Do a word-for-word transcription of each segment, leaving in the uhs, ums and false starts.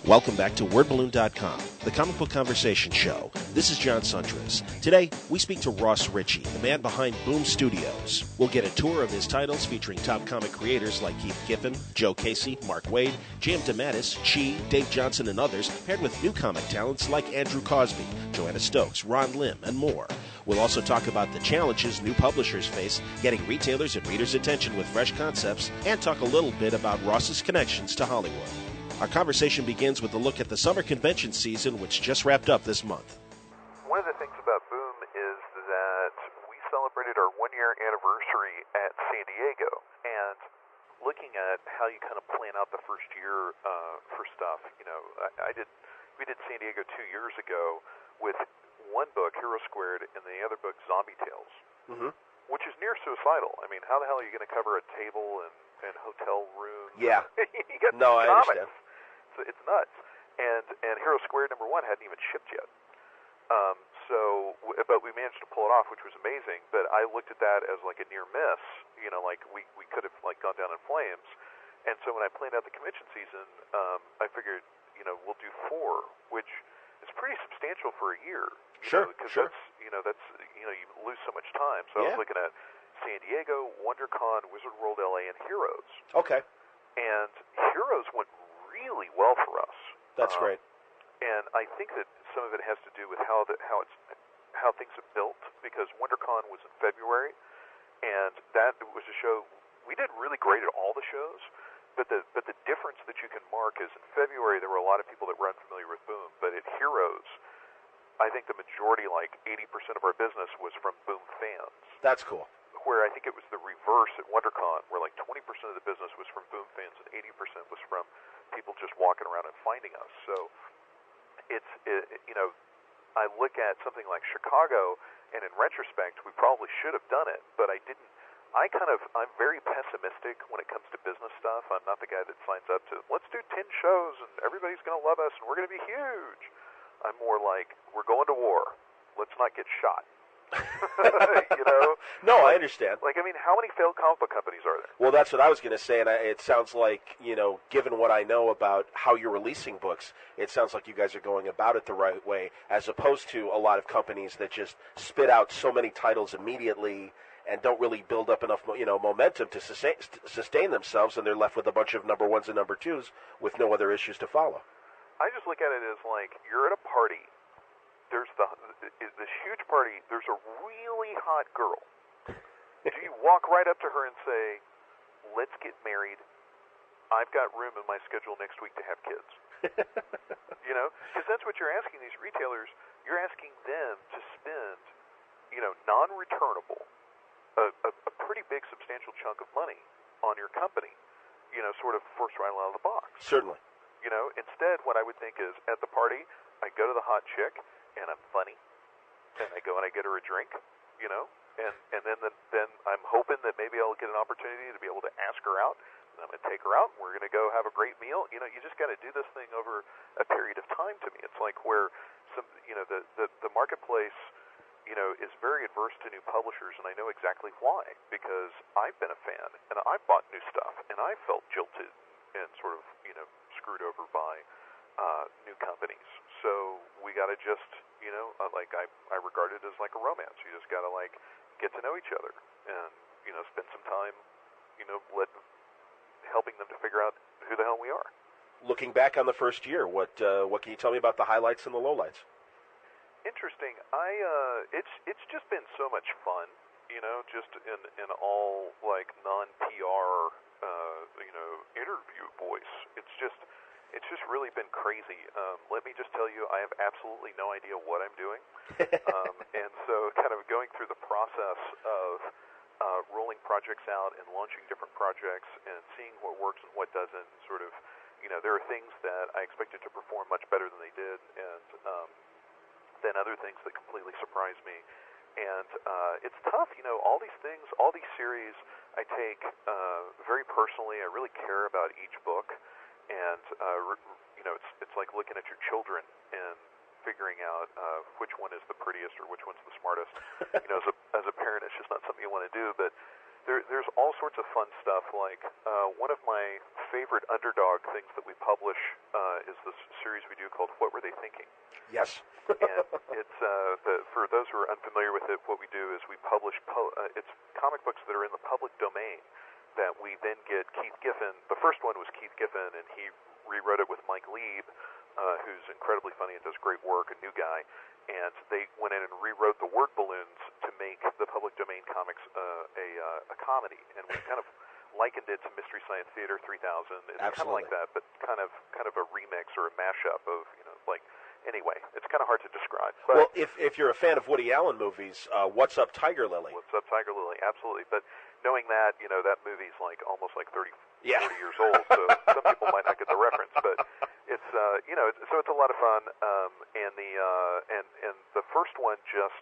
Welcome back to word balloon dot com, the comic book conversation show. This is John Suntress. Today, we speak to Ross Ritchie, the man behind Boom Studios. We'll get a tour of his titles featuring top comic creators like Keith Giffen, Joe Casey, Mark Waid, J M DeMatteis, Chi, Dave Johnson, and others, paired with new comic talents like Andrew Cosby, Joanna Stokes, Ron Lim, and more. We'll also talk about the challenges new publishers face, getting retailers and readers' attention with fresh concepts, and talk a little bit about Ross's connections to Hollywood. Our conversation begins with a look at the summer convention season, which just wrapped up this month. One of the things about Boom is that we celebrated our one-year anniversary at San Diego, and looking at how you kind of plan out the first year uh, for stuff, you know, I, I did, we did San Diego two years ago with one book, Hero Squared, and the other book, Zombie Tales, mm-hmm. which is near suicidal. I mean, how the hell are you going to cover a table and, and hotel rooms? Yeah. you got no, I comics. understand. It's, it's nuts. And and Hero Squared number one hadn't even shipped yet. Um, so, but we managed to pull it off, which was amazing. But I looked at that as like a near miss. You know, like we, we could have like gone down in flames. And so when I planned out the convention season, um, I figured, you know, we'll do four, which is pretty substantial for a year. Sure, Because sure. that's, you know, that's, you know, you lose so much time. So Yeah. I was looking at San Diego, WonderCon, Wizard World L A, and Heroes. Okay. And Heroes went really well for us. That's um, great. And I think that some of it has to do with how the, how it's how things have built, because WonderCon was in February, and that was a show we did really great at all the shows. But the but the difference that you can mark is in February there were a lot of people that were unfamiliar with Boom, but at Heroes, I think the majority, like eighty percent of our business, was from Boom fans. That's cool. Where I think it was the reverse at WonderCon, where like twenty percent of the business was from Boom fans and eighty percent was from people just walking around and finding us. So it's, it, you know, I look at something like Chicago, and in retrospect, we probably should have done it, but I didn't. I kind of, I'm very pessimistic when it comes to business stuff. I'm not the guy that signs up to, let's do ten shows and everybody's going to love us and we're going to be huge. I'm more like, we're going to war. Let's not get shot. you know? No, like, I understand. Like, I mean, how many failed comic book companies are there? Well, that's what I was going to say, and I, it sounds like, you know, given what I know about how you're releasing books, it sounds like you guys are going about it the right way, as opposed to a lot of companies that just spit out so many titles immediately and don't really build up enough, you know, momentum to sustain, sustain themselves, and they're left with a bunch of number ones and number twos with no other issues to follow. I just look at it as like, you're at a party. There's the this huge party. There's a really hot girl. Do you walk right up to her and say, let's get married? I've got room in my schedule next week to have kids. You know? Because that's what you're asking these retailers. You're asking them to spend, you know, non-returnable, a, a, a pretty big substantial chunk of money on your company, you know, sort of first right out of the box. Certainly. You know, instead what I would think is, at the party, I go to the hot chick, and I'm funny, and I go and I get her a drink, you know, and, and then the, then I'm hoping that maybe I'll get an opportunity to be able to ask her out, and I'm going to take her out, and we're going to go have a great meal. You know, you just got to do this thing over a period of time to me. It's like where, some, you know, the, the, the marketplace, you know, is very adverse to new publishers, and I know exactly why, because I've been a fan, and I've bought new stuff, and I felt jilted and sort of, you know, screwed over by uh, new companies. So we got to just, you know, uh, like I, I regard it as like a romance. You just got to like get to know each other and, you know, spend some time, you know, let, helping them to figure out who the hell we are. Looking back on the first year, what uh, what can you tell me about the highlights and the lowlights? Interesting. I uh, it's it's just been so much fun, you know, just in in all like non P R, uh, you know, interview voice. It's just. It's just really been crazy. Um, let me just tell you, I have absolutely no idea what I'm doing. um, and so kind of going through the process of uh, rolling projects out and launching different projects and seeing what works and what doesn't, sort of, you know, there are things that I expected to perform much better than they did, and um, then other things that completely surprised me. And uh, it's tough, you know, all these things, all these series I take uh, very personally. I really care about each book. And, uh, you know, it's it's like looking at your children and figuring out uh, which one is the prettiest or which one's the smartest. You know, as a as a parent, it's just not something you want to do. But there, there's all sorts of fun stuff. Like uh, one of my favorite underdog things that we publish uh, is this series we do called "What Were They Thinking?" Yes. And it's uh, the, for those who are unfamiliar with it, what we do is we publish po- uh, it's comic books that are in the public domain that we then get Keith Giffen. The first one was Keith Giffen, and he rewrote it with Mike Lieb, uh, who's incredibly funny and does great work, a new guy. And they went in and rewrote the word balloons to make the public domain comics uh, a, uh, a comedy. And we kind of likened it to Mystery Science Theater three thousand. It's Absolutely. kind of like that, but kind of kind of a remix or a mashup of, you know, like, anyway, it's kind of hard to describe. But well, if if you're a fan of Woody Allen movies, uh, What's Up, Tiger Lily? What's Up, Tiger Lily? Absolutely. But knowing that, you know, that movie's like almost like thirty, yeah. forty years old, so some people might not get the reference, but it's, uh, you know, it's, so it's a lot of fun. Um, and the uh, and and the first one just,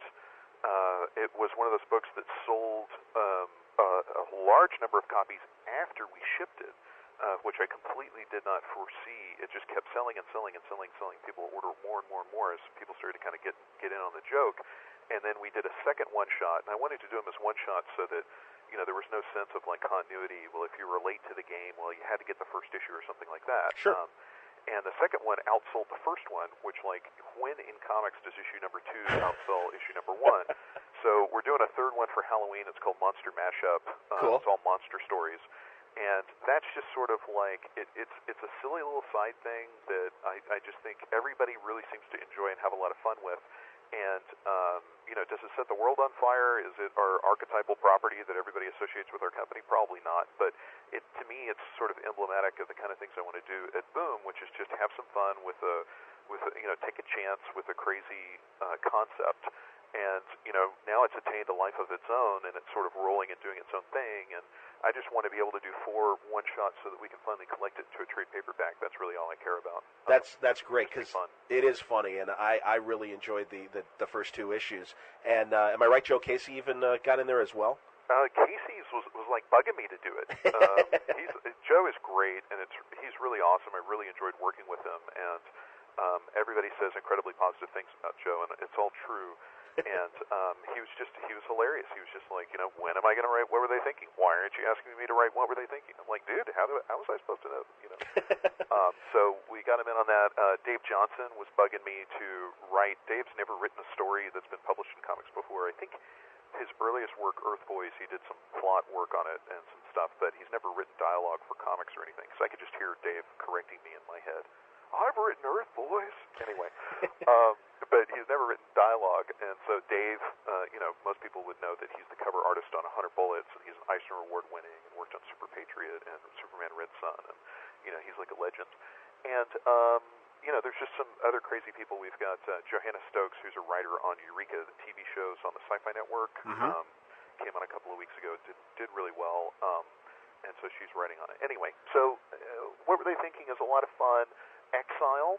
uh, it was one of those books that sold um, uh, a large number of copies after we shipped it. Uh, which I completely did not foresee. It just kept selling and selling and selling and selling. People order more and more and more as people started to kind of get get in on the joke. And then we did a second one-shot, and I wanted to do them as one-shots so that, you know, there was no sense of, like, continuity. Well, if you were late to the game, well, you had to get the first issue or something like that. Sure. Um, and the second one outsold the first one, which, like, when in comics does issue number two outsell issue number one? So we're doing a third one for Halloween. It's called Monster Mashup. Uh, Cool. It's all monster stories. And that's just sort of like, it, it's it's a silly little side thing that I, I just think everybody really seems to enjoy and have a lot of fun with. And, um, you know, does it set the world on fire? Is it our archetypal property that everybody associates with our company? Probably not. But it, to me, it's sort of emblematic of the kind of things I want to do at Boom, which is just have some fun with a, with a, you know, take a chance with a crazy uh, concept. And, you know, now it's attained a life of its own, and it's sort of rolling and doing its own thing. And I just want to be able to do four one-shots so that we can finally collect it into a trade paperback. That's really all I care about. That's that's great because fun. It is funny, and I, I really enjoyed the, the, the first two issues. And uh, am I right, Joe Casey even uh, got in there as well? Uh, Casey's was, was like bugging me to do it. Um, he's, Joe is great, and it's he's really awesome. I really enjoyed working with him, and um, everybody says incredibly positive things about Joe, and it's all true. And um, he was just, he was hilarious. He was just like, you know, when am I going to write What Were They Thinking? Why aren't you asking me to write What Were They Thinking? I'm like, dude, how, do, how was I supposed to know? You know. um, so we got him in on that. Uh, Dave Johnson was bugging me to write. Dave's never written a story that's been published in comics before. I think his earliest work, Earth Boys, he did some plot work on it and some stuff, but he's never written dialogue for comics or anything. So I could just hear Dave correcting me in my head. I've written Earth Boys. Anyway, um, but he's never written dialogue, and so Dave, uh, you know, most people would know that he's the cover artist on one hundred Bullets, and he's an Eisner Award winning, and worked on Super Patriot and Superman Red Sun, and, you know, he's like a legend. And, um, you know, there's just some other crazy people. We've got uh, Johanna Stokes, who's a writer on Eureka, the T V shows on the Sci-Fi Network. Mm-hmm. Um, came on a couple of weeks ago, did, did really well, um, and so she's writing on it. Anyway, so uh, What Were They Thinking is a lot of fun. Exile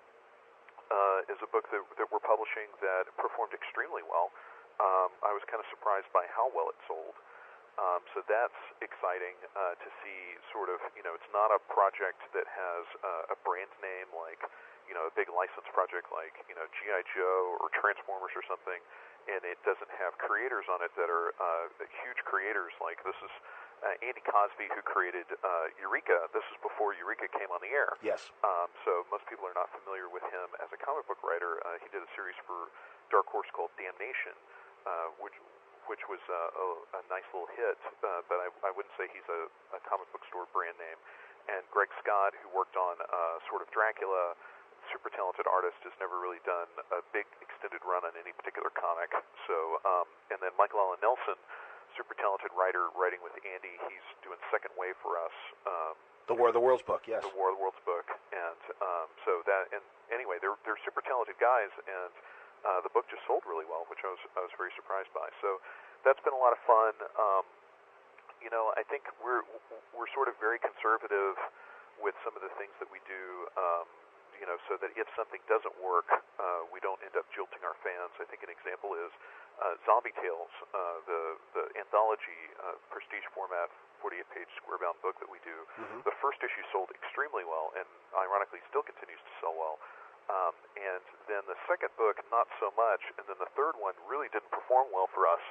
uh, is a book that, that we're publishing that performed extremely well. Um, I was kind of surprised by how well it sold. Um, so that's exciting uh, to see sort of, you know, it's not a project that has uh, a brand name like, you know, a big license project like, you know, G I. Joe or Transformers or something, and it doesn't have creators on it that are uh, huge creators. Like this is uh, Andy Cosby, who created uh, Eureka. This is before Eureka came on the air. Yes. Um, so most people are not familiar with him as a comic book writer. Uh, he did a series for Dark Horse called Damnation, uh, which which was uh, a, a nice little hit, uh, but I, I wouldn't say he's a, a comic book store brand name. And Greg Scott, who worked on uh, sort of Dracula, super talented artist, has never really done a big extended run on any particular comic. So, um, and then Michael Allen Nelson, super talented writer, writing with Andy. He's doing Second Wave for us. Um, the War of the Worlds book, yes. The War of the Worlds book, and um, so that. And anyway, they're they're super talented guys, and uh, the book just sold really well, which I was I was very surprised by. So that's been a lot of fun. Um, you know, I think we're we're sort of very conservative with some of the things that we do. Um, you know, so that if something doesn't work, uh, we don't end up jilting our fans. I think an example is uh, Zombie Tales, uh, the the anthology uh, prestige format, forty-eight page square-bound book that we do. Mm-hmm. The first issue sold extremely well, and ironically still continues to sell well. Um, and then the second book, not so much, and then the third one really didn't perform well for us.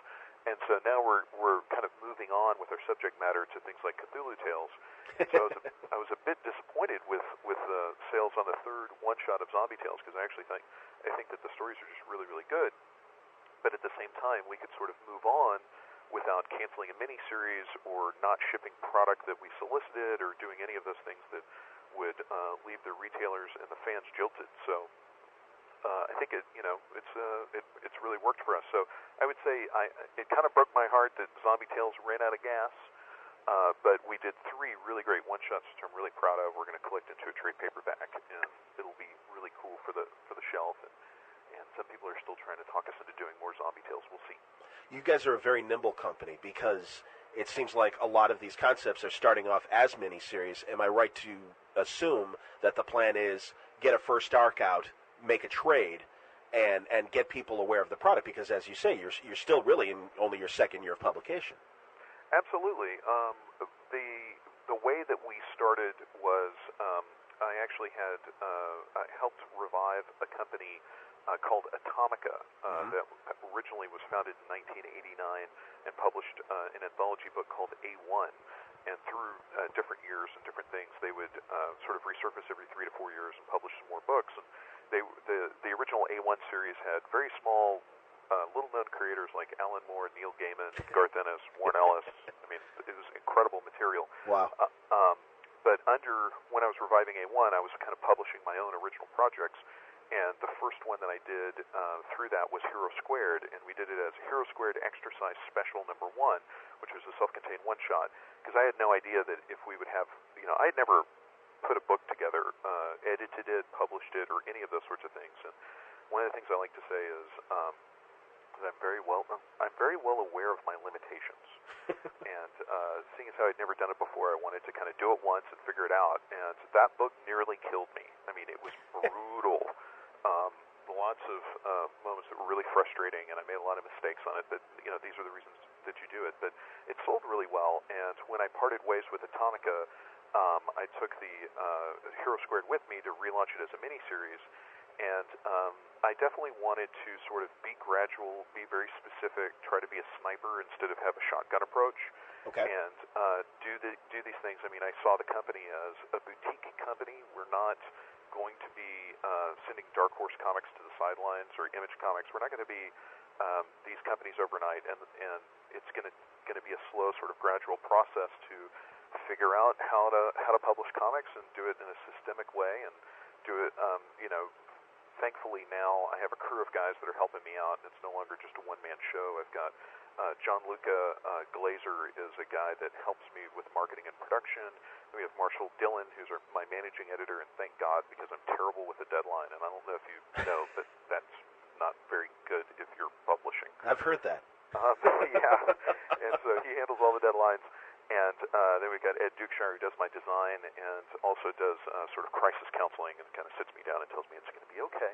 and so now we're we're kind of moving on with our subject matter to things like Cthulhu Tales. So I was a, I was a bit disappointed with with the sales on the third one shot of Zombie Tales, because I actually think I think that the stories are just really really good. But at the same time, we could sort of move on without canceling a miniseries or not shipping product that we solicited or doing any of those things that would uh, leave the retailers and the fans jilted. So uh, I think it, you know, it's uh, it, it's really worked for us. So I would say I it kind of broke my heart that Zombie Tales ran out of gas, uh, but we did three really great one shots, which I'm really proud of. We're going to collect into a trade paperback, and it'll be really cool for the for the shelf. And, and some people are still trying to talk us into doing more Zombie Tales. We'll see. You guys are a very nimble company, because it seems like a lot of these concepts are starting off as miniseries. Am I right to assume that the plan is get a first arc out, make a trade, and and get people aware of the product? Because, as you say, you're you're still really in only your second year of publication. Absolutely. Um, the the way that we started was um, I actually had uh, I helped revive a company Uh, called Atomica, uh, mm-hmm. that originally was founded in nineteen eighty-nine and published uh, an anthology book called A one. And through uh, different years and different things, they would uh, sort of resurface every three to four years and publish some more books. And they, the the original A one series had very small, uh, little-known creators like Alan Moore, Neil Gaiman, Garth Ennis, Warren Ellis. I mean, it was incredible material. Wow. Uh, um, but under when I was reviving A one, I was kind of publishing my own original projects. And the first one that I did uh, through that was Hero Squared, and we did it as Hero Squared Extra Size Special Number One, which was a self-contained one-shot. Because I had no idea that if we would have, you know, I had never put a book together, uh, edited it, published it, or any of those sorts of things. And one of the things I like to say is um, that I'm very well, I'm very well aware of my limitations. And uh, seeing as how I'd never done it before, I wanted to kind of do it once and figure it out. And that book nearly killed me. I mean, it was brutal. Um, lots of uh, moments that were really frustrating, and I made a lot of mistakes on it, but, you know, these are the reasons that you do it. But it sold really well, and when I parted ways with Atomica, um, I took the uh, Hero Squared with me to relaunch it as a miniseries, and um, I definitely wanted to sort of be gradual, be very specific, try to be a sniper instead of have a shotgun approach. Okay. And uh, do the, do these things. I mean, I saw the company as a boutique company. We're not going to be uh, sending Dark Horse Comics to the sidelines or Image Comics. We're not going to be um, these companies overnight, and and it's going to going to be a slow, sort of gradual process to figure out how to how to publish comics and do it in a systemic way and do it. Um, you know, thankfully now I have a crew of guys that are helping me out, and it's no longer just a one-man show. I've got Uh, John Luca uh, Glazer is a guy that helps me with marketing and production. We have Marshall Dillon, who's our, my managing editor, and thank God, because I'm terrible with the deadline. And I don't know if you know, but that's not very good if you're publishing. I've heard that. Um, yeah, and so he handles all the deadlines. And uh, then we've got Ed Dukeshire, who does my design and also does uh, sort of crisis counseling and kind of sits me down and tells me it's going to be okay.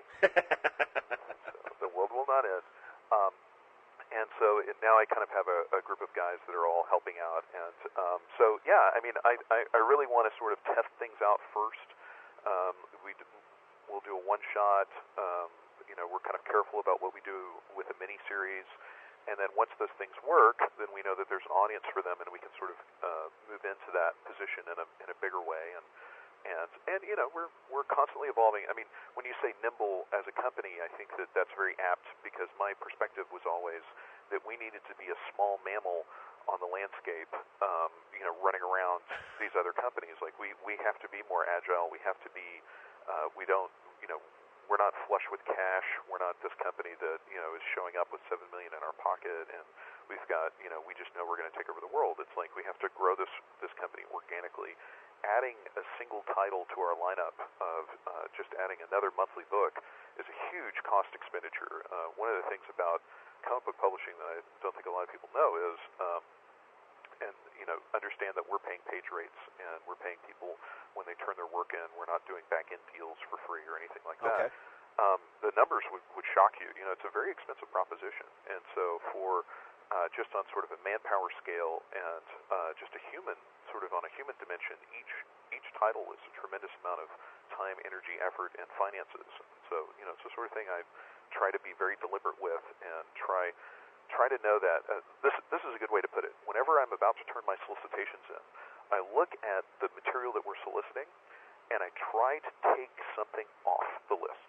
So the world will not end. Um, And so it, now I kind of have a, a group of guys that are all helping out. And um, so, yeah, I mean, I, I, I really want to sort of test things out first. Um, we d- we'll do a one-shot. Um, you know, we're kind of careful about what we do with a mini-series. And then once those things work, then we know that there's an audience for them, and we can sort of uh, move into that position in a in a bigger way. And And, and you know, we're we're constantly evolving. I mean, when you say nimble as a company, I think that that's very apt, because my perspective was always that we needed to be a small mammal on the landscape, um, you know, running around these other companies. Like, we, we have to be more agile. We have to be, uh, we don't, you know, we're not flush with cash. We're not this company that, you know, is showing up with seven million dollars in our pocket, and we've got, you know, we just know we're going to take over the world. It's like we have to grow this this company organically. Adding a single title to our lineup of uh, just adding another monthly book is a huge cost expenditure. Uh, one of the things about comic book publishing that I don't think a lot of people know is, um, and you know, understand that we're paying page rates and we're paying people when they turn their work in. We're not doing back-end deals for free or anything like that. Okay. Um, the numbers would, would shock you. You know, it's a very expensive proposition, and so for Uh, just on sort of a manpower scale and uh, just a human, sort of on a human dimension, each each title is a tremendous amount of time, energy, effort, and finances. So, you know, it's the sort of thing I try to be very deliberate with and try try to know that uh, this this is a good way to put it. Whenever I'm about to turn my solicitations in, I look at the material that we're soliciting, and I try to take something off the list.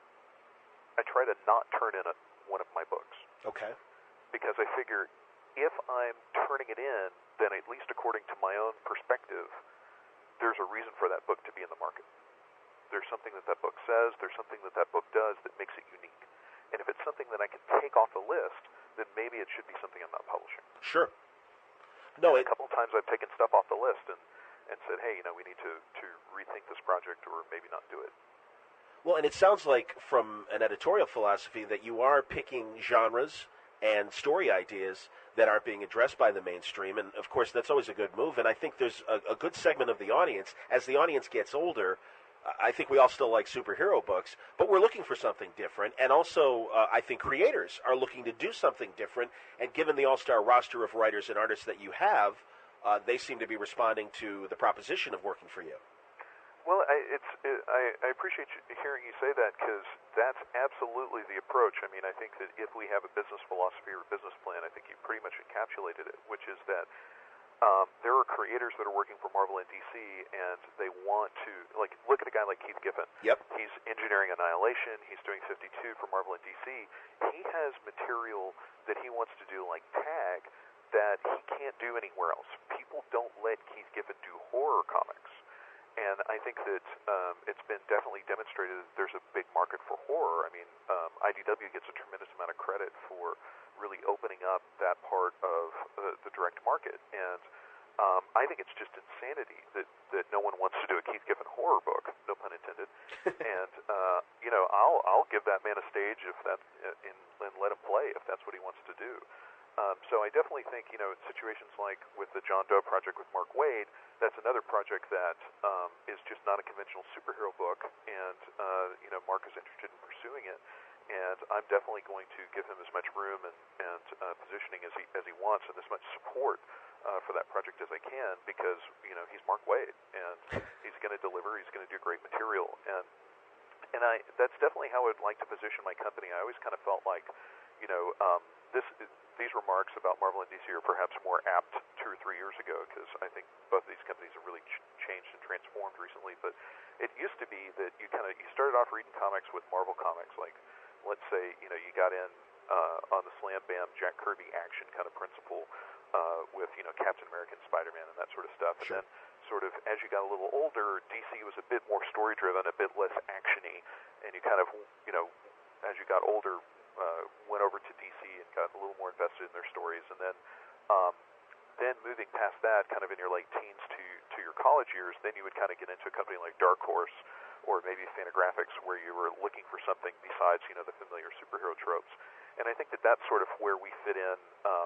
I try to not turn in a, one of my books. Okay. Because I figure if I'm turning it in, then at least according to my own perspective, there's a reason for that book to be in the market. There's something that that book says, there's something that that book does that makes it unique. And if it's something that I can take off the list, then maybe it should be something I'm not publishing. Sure. No, and it... a couple of times I've taken stuff off the list and, and said, hey, you know, we need to, to rethink this project or maybe not do it. Well, and it sounds like from an editorial philosophy that you are picking genres and story ideas that aren't being addressed by the mainstream, and of course that's always a good move, and I think there's a, a good segment of the audience, as the audience gets older, I think we all still like superhero books, but we're looking for something different, and also uh, I think creators are looking to do something different, and given the all-star roster of writers and artists that you have, uh, they seem to be responding to the proposition of working for you. Well, I, it's it, I, I appreciate you hearing you say that, because that's absolutely the approach. I mean, I think that if we have a business philosophy or a business plan, I think you pretty much encapsulated it, which is that Um, there are creators that are working for Marvel and D C, and they want to, like, look at a guy like Keith Giffen. Yep. He's engineering Annihilation. He's doing fifty-two for Marvel and D C. He has material that he wants to do, like Tag, that he can't do anywhere else. People don't let Keith Giffen do horror comics. And I think that um, it's been definitely demonstrated that there's a big market for horror. I mean, um, I D W gets a tremendous amount of credit for really opening up that part of uh, the direct market. And um, I think it's just insanity that, that no one wants to do a Keith Giffen horror book, no pun intended. and, uh, you know, I'll I'll give that man a stage if that, in, and let him play if that's what he wants to do. Um, so I definitely think, you know, in situations like with the John Doe project with Mark Waid, that's another project that um, is just not a conventional superhero book, and, uh, you know, Mark is interested in pursuing it. And I'm definitely going to give him as much room and, and uh, positioning as he as he wants, and as much support uh, for that project as I can, because, you know, he's Mark Waid, and he's going to deliver. He's going to do great material, and and I that's definitely how I would like to position my company. I always kind of felt like, you know, um, this these remarks about Marvel and D C are perhaps more apt two or three years ago, because I think both of these companies have really ch- changed and transformed recently. But it used to be that you kind of you started off reading comics with Marvel comics, like, let's say, you know, you got in uh, on the Slam Bam Jack Kirby action kind of principle uh, with, you know, Captain America and Spider-Man and that sort of stuff. Sure. And then sort of as you got a little older, D C was a bit more story-driven, a bit less action-y, and you kind of, you know, as you got older, uh, went over to D C and got a little more invested in their stories. And then um, then moving past that, kind of in your late teens to, to your college years, then you would kind of get into a company like Dark Horse, or maybe Fantagraphics, where you were looking for something besides, you know, the familiar superhero tropes. And I think that that's sort of where we fit in um,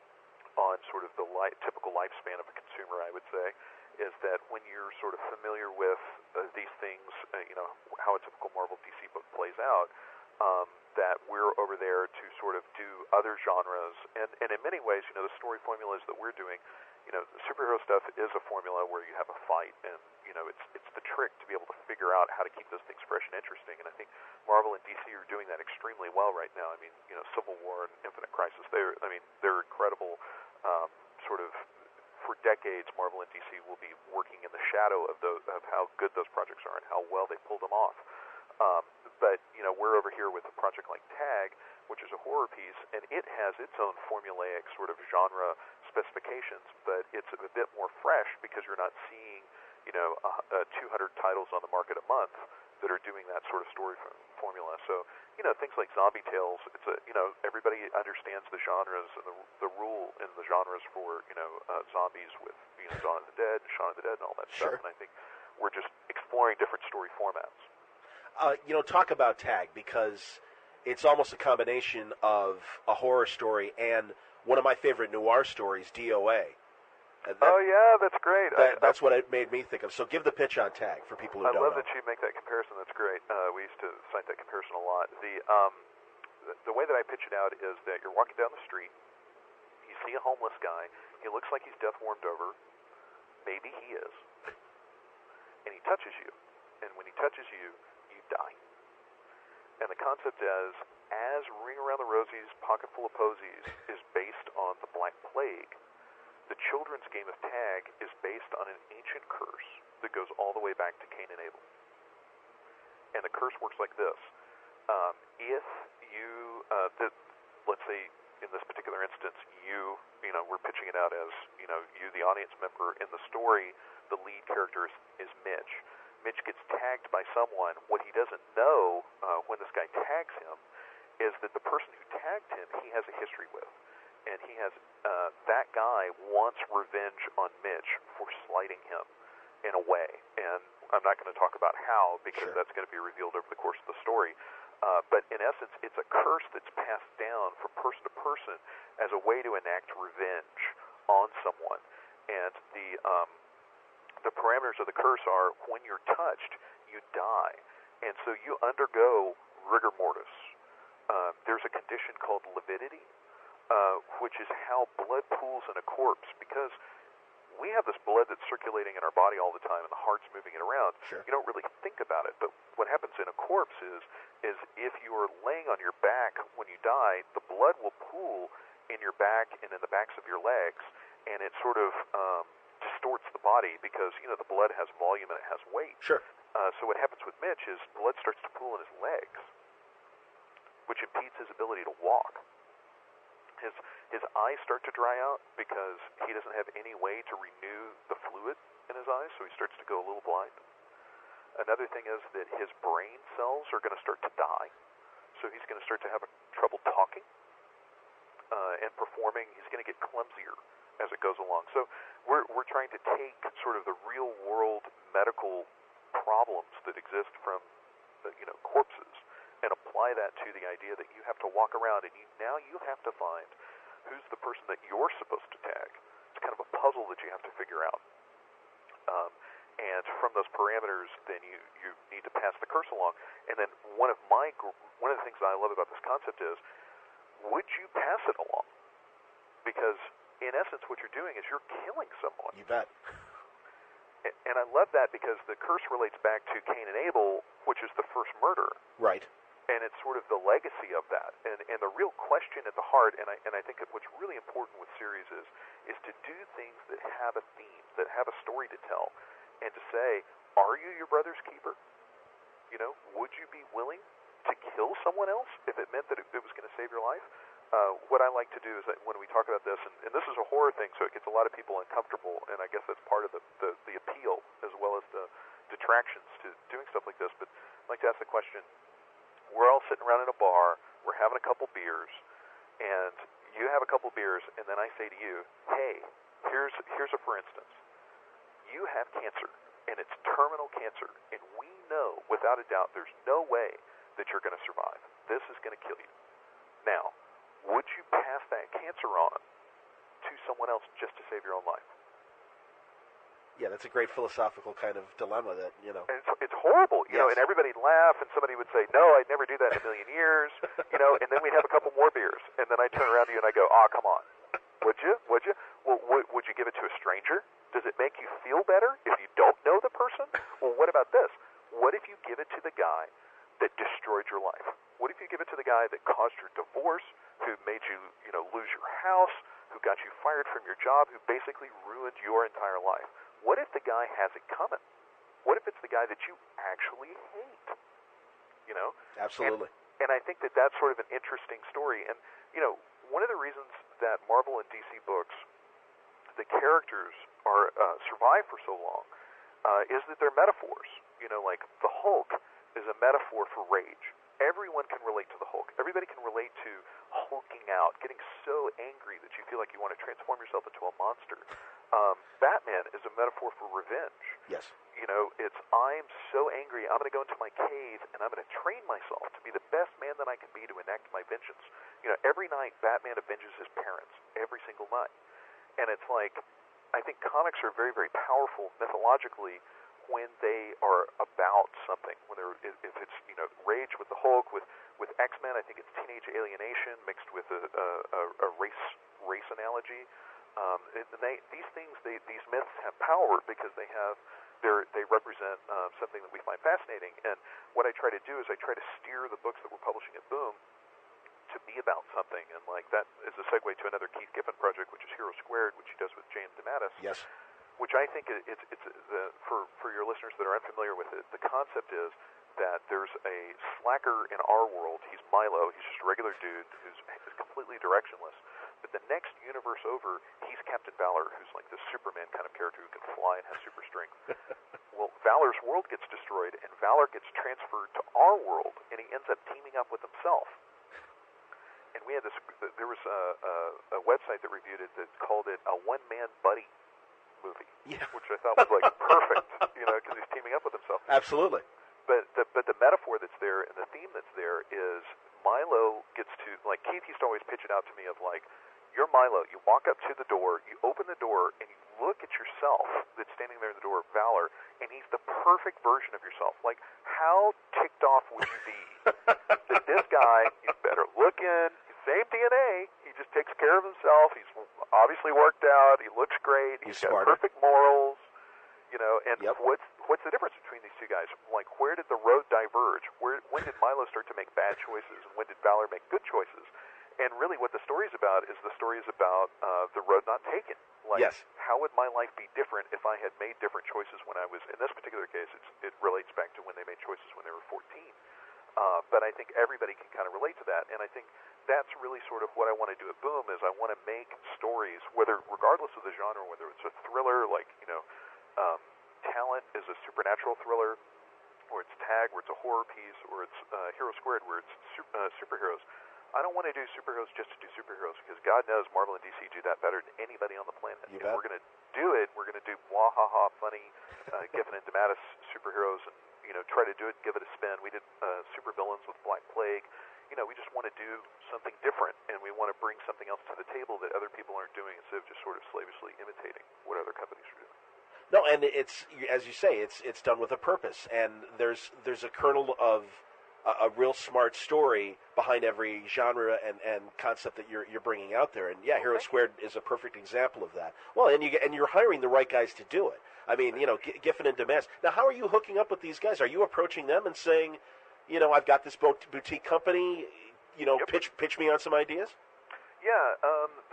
on sort of the li- typical lifespan of a consumer, I would say, is that when you're sort of familiar with uh, these things, uh, you know, how a typical Marvel D C book plays out, um, that we're over there to sort of do other genres. And, and in many ways, you know, the story formulas that we're doing, you know, the superhero stuff is a formula where you have a fight, and, you know, it's it's the trick to be able to figure out how to keep those things fresh and interesting. And I think Marvel and D C are doing that extremely well right now. I mean, you know, Civil War and Infinite Crisis, they're, I mean, they're incredible. Um, sort of, for decades, Marvel and D C will be working in the shadow of those, of how good those projects are and how well they pulled them off. Um, but, you know, we're over here with a project like Tag, which is a horror piece, and it has its own formulaic sort of genre specifications, but it's a bit more fresh because you're not seeing, you know, uh, uh, two hundred titles on the market a month that are doing that sort of story f- formula. So, you know, things like Zombie Tales, it's a, you know, everybody understands the genres and the, the rule in the genres for, you know, uh, zombies with, you know, Dawn of the Dead and Shaun of the Dead and all that Sure. stuff. And I think we're just exploring different story formats. Uh, you know, talk about Tag, because it's almost a combination of a horror story and one of my favorite noir stories, D O A. Uh, that, oh, yeah, that's great. That, I, that's what it made me think of. So give the pitch on Tag for people who I don't know. love that you make that comparison. That's great. Uh, we used to cite that comparison a lot. The, um, the the way that I pitch it out is that you're walking down the street, you see a homeless guy, he looks like he's death warmed over, maybe he is, and he touches you, and when he touches you, you die. And the concept is, as Ring Around the Rosies, Pocket Full of Posies is based on the Black Plague, the children's game of tag is based on an ancient curse that goes all the way back to Cain and Abel. And the curse works like this. Um, if you, uh, the, let's say in this particular instance, you, you know, we're pitching it out as, you know, you, the audience member in the story, the lead character is, is Mitch. Mitch gets tagged by someone. What he doesn't know uh, when this guy tags him is that the person who tagged him, he has a history with. And he has, uh, that guy wants revenge on Mitch for slighting him in a way. And I'm not going to talk about how, because Sure. that's going to be revealed over the course of the story. Uh, but in essence, it's a curse that's passed down from person to person as a way to enact revenge on someone. And the um, the parameters of the curse are, when you're touched, you die. And so you undergo rigor mortis. Uh, there's a condition called lividity, uh, which is how blood pools in a corpse, because we have this blood that's circulating in our body all the time, and the heart's moving it around. Sure. You don't really think about it, but what happens in a corpse is, is if you are laying on your back when you die, the blood will pool in your back and in the backs of your legs, and it sort of um, distorts the body because, you know, the blood has volume and it has weight. Sure. Uh, so what happens with Mitch is blood starts to pool in his legs, which impedes his ability to walk. His his eyes start to dry out because he doesn't have any way to renew the fluid in his eyes, so he starts to go a little blind. Another thing is that his brain cells are going to start to die, so he's going to start to have a, trouble talking uh, and performing. He's going to get clumsier as it goes along. So we're we're trying to take sort of the real world medical problems that exist from the, you know, corpses, and apply that to the idea that you have to walk around and you, now you have to find who's the person that you're supposed to tag. It's kind of a puzzle that you have to figure out. Um, and from those parameters, then you, you need to pass the curse along. And then one of my one of the things that I love about this concept is, would you pass it along? Because in essence, what you're doing is you're killing someone. You bet. And, and I love that because the curse relates back to Cain and Abel, which is the first murder. Right. And it's sort of the legacy of that. And and the real question at the heart, and I and I think that what's really important with series is, is to do things that have a theme, that have a story to tell, and to say, are you your brother's keeper? You know, would you be willing to kill someone else if it meant that it, it was going to save your life? Uh, what I like to do is that when we talk about this, and, and this is a horror thing, so it gets a lot of people uncomfortable, and I guess that's part of the, the, the appeal as well as the detractions to doing stuff like this. But I'd like to ask the question, we're all sitting around in a bar, we're having a couple beers, and you have a couple beers, and then I say to you, hey, here's here's a for instance. You have cancer, and it's terminal cancer, and we know, without a doubt, there's no way that you're going to survive. This is going to kill you. Now, would you pass that cancer on to someone else just to save your own life? Yeah, that's a great philosophical kind of dilemma that, you know. And it's, it's horrible, you Yes. know, and everybody'd laugh, and somebody would say, no, I'd never do that in a million years, you know, and then we'd have a couple more beers, and then I'd turn around to you and I'd go, oh, come on. Would you? Would you? Well, would, would you give it to a stranger? Does it make you feel better if you don't know the person? Well, what about this? What if you give it to the guy that destroyed your life? What if you give it to the guy that caused your divorce, who made you, you know, lose your house, who got you fired from your job, who basically ruined your entire life? What if the guy has it coming? What if it's the guy that you actually hate? You know? Absolutely. And, and I think that that's sort of an interesting story. And, you know, one of the reasons that Marvel and D C books, the characters are uh, survive for so long, uh, is that they're metaphors. You know, like the Hulk is a metaphor for rage. Everyone can relate to the Hulk. Everybody can relate to hulking out, getting so angry that you feel like you want to transform yourself into a monster. Um, Batman is a metaphor for revenge. Yes. You know, it's, I'm so angry, I'm going to go into my cave, and I'm going to train myself to be the best man that I can be to enact my vengeance. You know, every night Batman avenges his parents, every single night. And it's like, I think comics are very, very powerful mythologically when they are about something. When they're, if it's, you know, rage with the Hulk, with, with X-Men, I think it's teenage alienation mixed with a, a, a race race analogy. Um, and they, these things, they, these myths have power because they have they're, they represent um, something that we find fascinating. And what I try to do is I try to steer the books that we're publishing at Boom to be about something. And like that is a segue to another Keith Giffen project, which is Hero Squared, which he does with James DeMatteis. Yes. Which I think it, it's it's the, for for your listeners that are unfamiliar with it, the concept is that there's a slacker in our world. He's Milo. He's just a regular dude who's completely directionless. But the next universe over, he's Captain Valor, who's like this Superman kind of character who can fly and has super strength. Well, Valor's world gets destroyed, and Valor gets transferred to our world, and he ends up teaming up with himself. And we had this. There was a, a, a website that reviewed it that called it a one-man buddy movie, yeah. which I thought was like perfect, you know, because he's teaming up with himself. Absolutely. But the, but the metaphor that's there and the theme that's there is Milo gets to, like Keith used to always pitch it out to me of like, you're Milo, you walk up to the door, you open the door, and you look at yourself that's standing there in the door, Valor, and he's the perfect version of yourself. Like, how ticked off would you be that this guy, he's better looking, same D N A, he just takes care of himself, he's obviously worked out, he looks great, he's he's got smarter. perfect morals, you know, and yep. what's what's the difference between these two guys? Like, where did the road diverge? Where when did Milo start to make bad choices, and when did Valor make good choices? And really what the story is about is the story is about uh, the road not taken. Like, yes. how would my life be different if I had made different choices when I was, in this particular case, it's, it relates back to when they made choices when they were fourteen. Uh, but I think everybody can kind of relate to that, and I think that's really sort of what I want to do at Boom is I want to make stories, whether regardless of the genre, whether it's a thriller like, you know, um, Talent is a supernatural thriller, or it's Tag, where it's a horror piece, or it's uh, Hero Squared, where it's su- uh, superheroes. I don't want to do superheroes just to do superheroes, because God knows Marvel and D C do that better than anybody on the planet. You if bet. we're going to do it, we're going to do blah ha ha funny, uh, Giffen and DeMatteis superheroes, and you know try to do it, and give it a spin. We did uh, super villains with Black Plague. You know, we just want to do something different, and we want to bring something else to the table that other people aren't doing, instead of just sort of slavishly imitating what other companies are doing. No, and it's, as you say, it's it's done with a purpose, and there's there's a kernel of a, a real smart story behind every genre and, and concept that you're you're bringing out there. And yeah, Hero Squared is a perfect example of that. Well, and you and you're hiring the right guys to do it. I mean, you know, G- Giffen and DeMatteis. Now, how are you hooking up with these guys? Are you approaching them and saying, you know, I've got this boutique company, you know, Yep. pitch pitch me on some ideas? Yeah, um, the,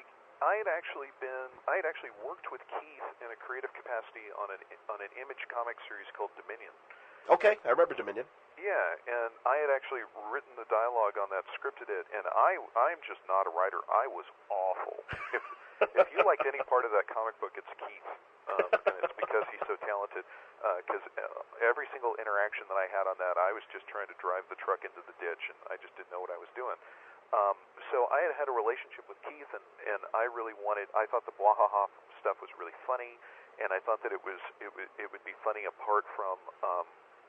I had actually been, I had actually worked with Keith in a creative capacity on an on an Image comic series called Dominion. Okay, I remember Dominion. Yeah, and I had actually written the dialogue on that, scripted it, and I I'm just not a writer. I was awful. If if you liked any part of that comic book, it's Keith, um, and it's because he's so talented. Because uh, every single interaction that I had on that, I was just trying to drive the truck into the ditch, and I just didn't know what I was doing. Um, so I had had a relationship with Keith, and, and I really wanted. I thought the Blahaha stuff was really funny, and I thought that it was it would it would be funny apart from um,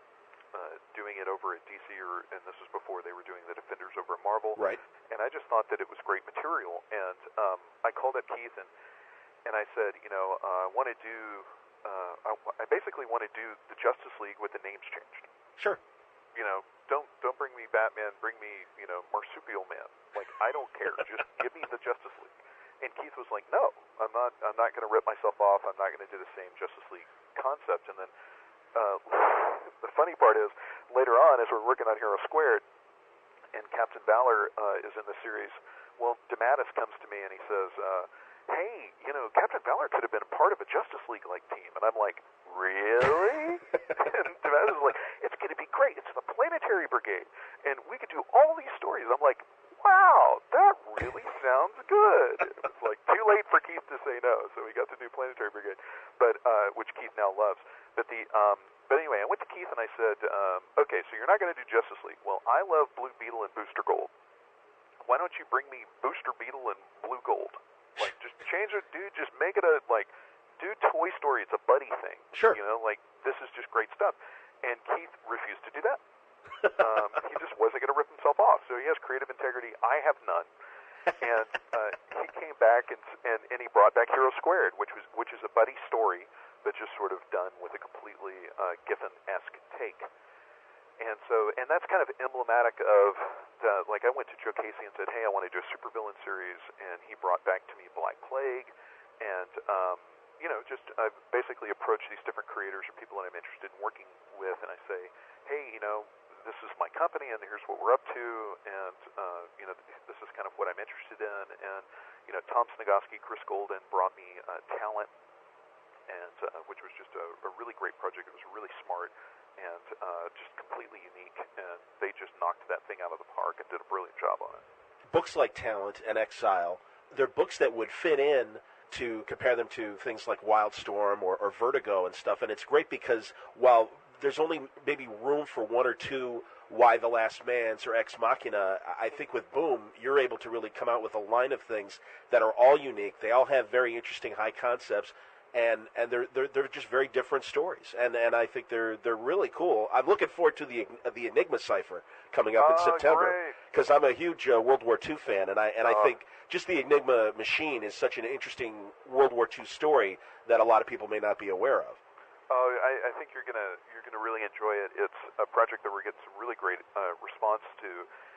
uh, doing it over at D C, or and this was before they were doing the Defenders over at Marvel. Right. And I just thought that it was great material, and um, I called up Keith and and I said, you know, uh, I want to do. Uh, I, I basically want to do the Justice League with the names changed. Sure. You know, don't don't bring me Batman. Bring me, you know, Marsupial Man. Like, I don't care. Just give me the Justice League. And Keith was like, no, I'm not. I'm not going to rip myself off. I'm not going to do the same Justice League concept. And then uh, the funny part is, later on, as we're working on Hero Squared, and Captain Valor uh, is in the series, well, DeMatteis comes to me and he says, uh, hey, you know, Captain Valor could have been a part of a Justice League-like team. And I'm like, really? And DeMatteis is like, it's going to be great. It's the Planetary Brigade. And we could do all these stories. I'm like, wow, that really sounds good. It was like too late for Keith to say no, so we got the new Planetary Brigade, but uh, which Keith now loves. But the um, but anyway, I went to Keith and I said, um, okay, so you're not going to do Justice League. Well, I love Blue Beetle and Booster Gold. Why don't you bring me Booster Beetle and Blue Gold? Like, just change it, dude. Just make it a like, do Toy Story. It's a buddy thing. Sure. You know, like this is just great stuff. And Keith refused to do that. um, he just wasn't going to rip himself off. So he has creative integrity. I have none. And uh, he came back and, and and he brought back Hero Squared, which was which is a buddy story, but just sort of done with a completely uh, Giffen-esque take. And so, and that's kind of emblematic of the, like I went to Joe Casey and said, hey, I want to do a supervillain series, and he brought back to me Black Plague, and um, you know, just I basically approach these different creators or people that I'm interested in working with, and I say, hey, you know, this is my company, and here's what we're up to, and uh, you know, this is kind of what I'm interested in. And you know, Tom Snigoski, Chris Golden brought me uh, Talent, and uh, which was just a, a really great project. It was really smart and uh, just completely unique, and they just knocked that thing out of the park and did a brilliant job on it. Books like Talent and Exile, they're books that would fit in to compare them to things like Wildstorm or, or Vertigo and stuff, and it's great because while there's only maybe room for one or two Y the Last Mans or Ex Machina, I think with Boom, you're able to really come out with a line of things that are all unique. They all have very interesting high concepts, and, and they're, they're they're just very different stories. And and I think they're they're really cool. I'm looking forward to the the Enigma Cipher coming up oh, in September because I'm a huge uh, World War Two fan, and I and uh, I think just the Enigma machine is such an interesting World War Two story that a lot of people may not be aware of. Oh, I, I think you're gonna you're gonna really enjoy it. It's a project that we're getting some really great uh, response to,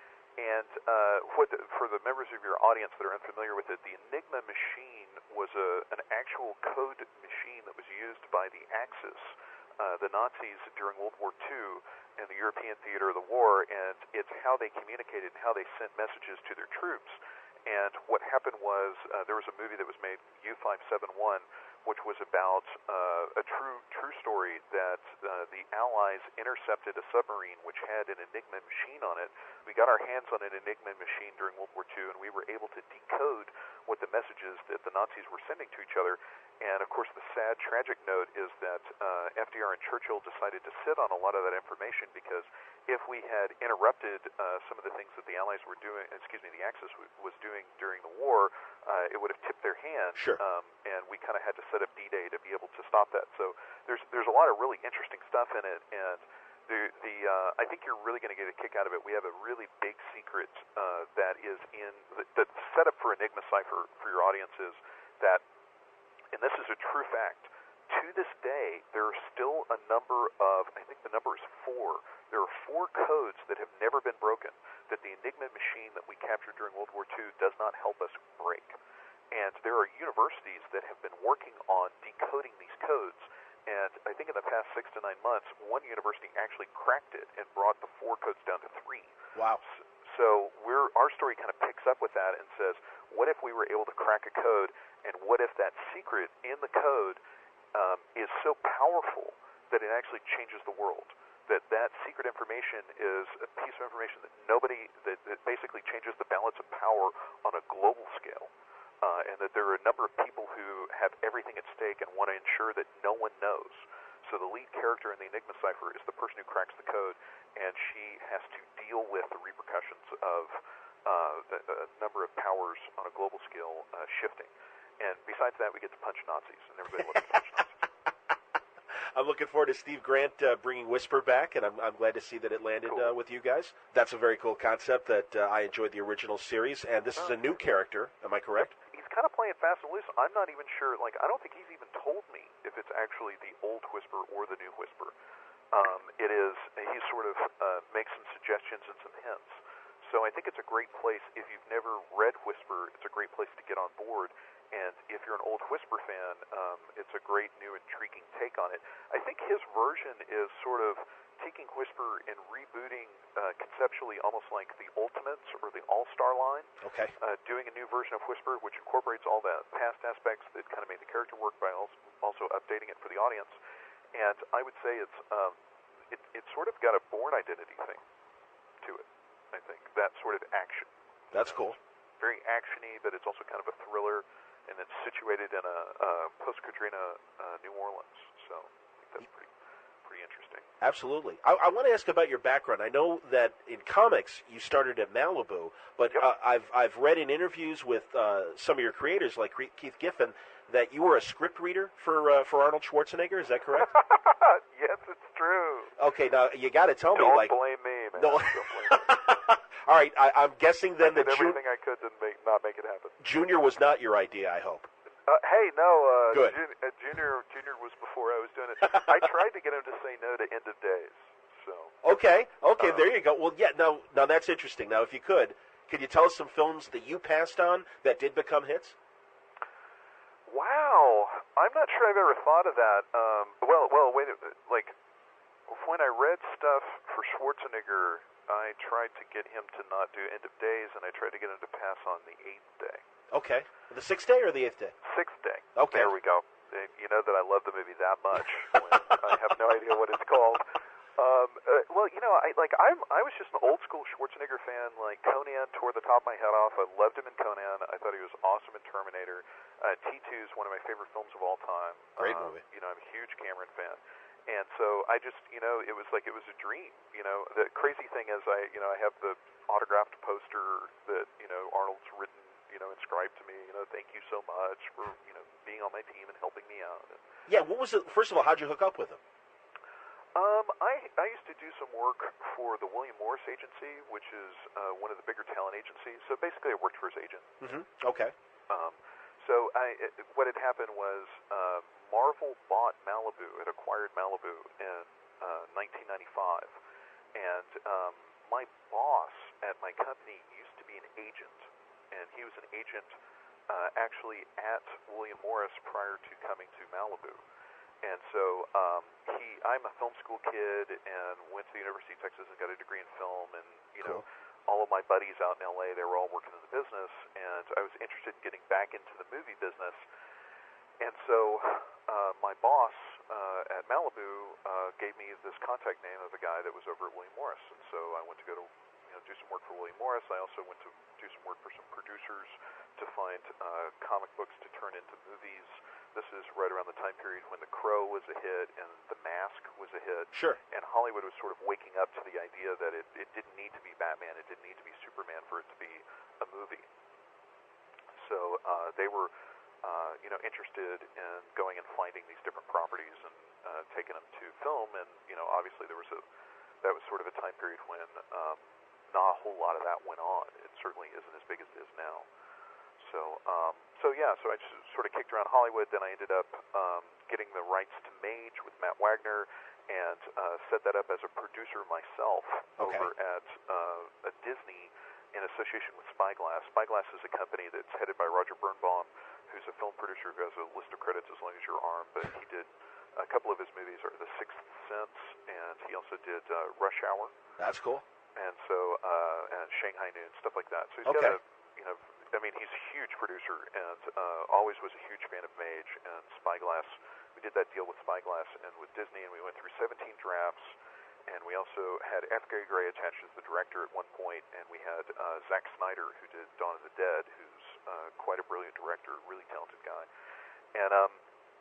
and uh, what the, for the members of your audience that are unfamiliar with it, the Enigma machine was a an actual code machine that was used by the Axis, uh, the Nazis during World War Two in the European theater of the war, and it's how they communicated and how they sent messages to their troops. And what happened was uh, there was a movie that was made, U five seventy-one, which was about uh, a true true story that uh, the Allies intercepted a submarine which had an Enigma machine on it. We got our hands on an Enigma machine during World War Two, and we were able to decode what the messages that the Nazis were sending to each other. And, of course, the sad, tragic note is that uh, F D R and Churchill decided to sit on a lot of that information because if we had interrupted uh, some of the things that the Allies were doing, excuse me, the Axis w- was doing during the war, uh, it would have tipped their hand. Sure. Um, and we kind of had to set up D-Day to be able to stop that. So there's there's a lot of really interesting stuff in it, and the the uh, I think you're really going to get a kick out of it. We have a really big secret uh, that is in the, the setup for Enigma Cipher for your audience is that. And this is a true fact. To this day, there are still a number of, I think the number is four, there are four codes that have never been broken that the Enigma machine that we captured during World War Two does not help us break. And there are universities that have been working on decoding these codes. And I think in the past six to nine months, one university actually cracked it and brought the four codes down to three. Wow. So, so we're, our story kind of picks up with that and says, what if we were able to crack a code, and what if that secret in the code um, is so powerful that it actually changes the world? That that secret information is a piece of information that nobody, that, that basically changes the balance of power on a global scale. Uh, and that there are a number of people who have everything at stake and want to ensure that no one knows. So the lead character in the Enigma Cipher is the person who cracks the code, and she has to deal with the repercussions of uh, the, a number of powers on a global scale uh, shifting. And besides that, we get to punch Nazis, and everybody loves to punch Nazis. I'm looking forward to Steve Grant uh, bringing Whisper back, and I'm, I'm glad to see that it landed cool. uh, with you guys. That's a very cool concept that uh, I enjoyed the original series, and this is a new character. Am I correct? He's kind of playing fast and loose. I'm not even sure. Like, I don't think he's even told me if it's actually the old Whisper or the new Whisper. Um, it is. He sort of uh, makes some suggestions and some hints. So I think it's a great place. If you've never read Whisper, it's a great place to get on board. And if you're an old Whisper fan, um, it's a great, new, intriguing take on it. I think his version is sort of taking Whisper and rebooting uh, conceptually almost like the Ultimates or the All-Star line. Okay. Uh, doing a new version of Whisper, which incorporates all the past aspects that kind of made the character work by also, also updating it for the audience. And I would say it's um, it, it's sort of got a Bourne Identity thing to it, I think. That sort of action. That's you know, cool. Very actiony, but it's also kind of a thriller. And it's situated in a, a post-Katrina uh, New Orleans, so I think that's pretty, pretty interesting. Absolutely. I, I want to ask about your background. I know that in comics you started at Malibu, but yep. uh, I've I've read in interviews with uh, some of your creators, like Keith Giffen, that you were a script reader for uh, for Arnold Schwarzenegger. Is that correct? Yes, it's true. Okay, now you got to tell Don't me, like, blame me, man. no. Don't blame me. All right, I, I'm guessing then I did that Jun- everything I could to make, not make it happen. Junior was not your idea, I hope. Uh, hey, no. Uh, Good. Jun- uh, Junior, Junior was before I was doing it. I tried to get him to say no to End of Days. So. Okay. Okay. Um, there you go. Well, yeah. Now, now that's interesting. Now, if you could, could you tell us some films that you passed on that did become hits? Wow. I'm not sure I've ever thought of that. Um, well, well, wait a minute. Like, when I read stuff for Schwarzenegger, I tried to get him to not do End of Days, and I tried to get him to pass on the eighth day. Okay. The sixth day or the eighth day? Sixth day. Okay. There we go. You know that I love the movie that much. When I have no idea what it's called. Um, uh, well, you know, I like I'm I was just an old school Schwarzenegger fan. Like Conan tore the top of my head off. I loved him in Conan. I thought he was awesome in Terminator. Uh, T two is one of my favorite films of all time. Great um, movie. You know, I'm a huge Cameron fan, and so I just you know it was like it was a dream. You know, the crazy thing is I you know I have the autographed poster that you know Arnold's written. You know, inscribed to me. You know, thank you so much for you know being on my team and helping me out. And, yeah. What was it? First of all, how'd you hook up with him? Um, I I used to do some work for the William Morris Agency, which is uh, one of the bigger talent agencies. So basically, I worked for his agent. Mm-hmm. Okay. Um, so I it, what had happened was uh, Marvel bought Malibu. It acquired Malibu in uh, nineteen ninety-five, and um, my boss at my company used to be an agent, and he was an agent uh, actually at William Morris prior to coming to Malibu. And so um, he, I'm a film school kid and went to the University of Texas and got a degree in film. And, you Cool. know, all of my buddies out in L A, they were all working in the business. And I was interested in getting back into the movie business. And so uh, my boss uh, at Malibu uh, gave me this contact name of a guy that was over at William Morris. And so I went to go to you know, do some work for William Morris. I also went to do some work for some producers to find uh, comic books to turn into movies. This is right around the time period when The Crow was a hit and The Mask was a hit. Sure. And Hollywood was sort of waking up to the idea that it, it didn't need to be Batman, it didn't need to be Superman for it to be a movie. So uh, they were, uh, you know, interested in going and finding these different properties and uh, taking them to film. And you know, obviously there was a that was sort of a time period when um, not a whole lot of that went on. It certainly isn't as big as it is now. So, um, so yeah, so I just sort of kicked around Hollywood. Then I ended up um, getting the rights to Mage with Matt Wagner, and uh, set that up as a producer myself Okay. over at uh, at Disney in association with Spyglass. Spyglass is a company that's headed by Roger Birnbaum, who's a film producer who has a list of credits as long as your arm. But he did a couple of his movies are The Sixth Sense, and he also did uh, Rush Hour. That's cool. And so, uh, and Shanghai Noon, stuff like that. So he's Okay. got a, you know, I mean, he's a huge producer and uh, always was a huge fan of Mage and Spyglass. We did that deal with Spyglass and with Disney, and we went through seventeen drafts. And we also had F. Gary Gray attached as the director at one point, and we had uh, Zack Snyder, who did Dawn of the Dead, who's uh, quite a brilliant director, really talented guy. And um,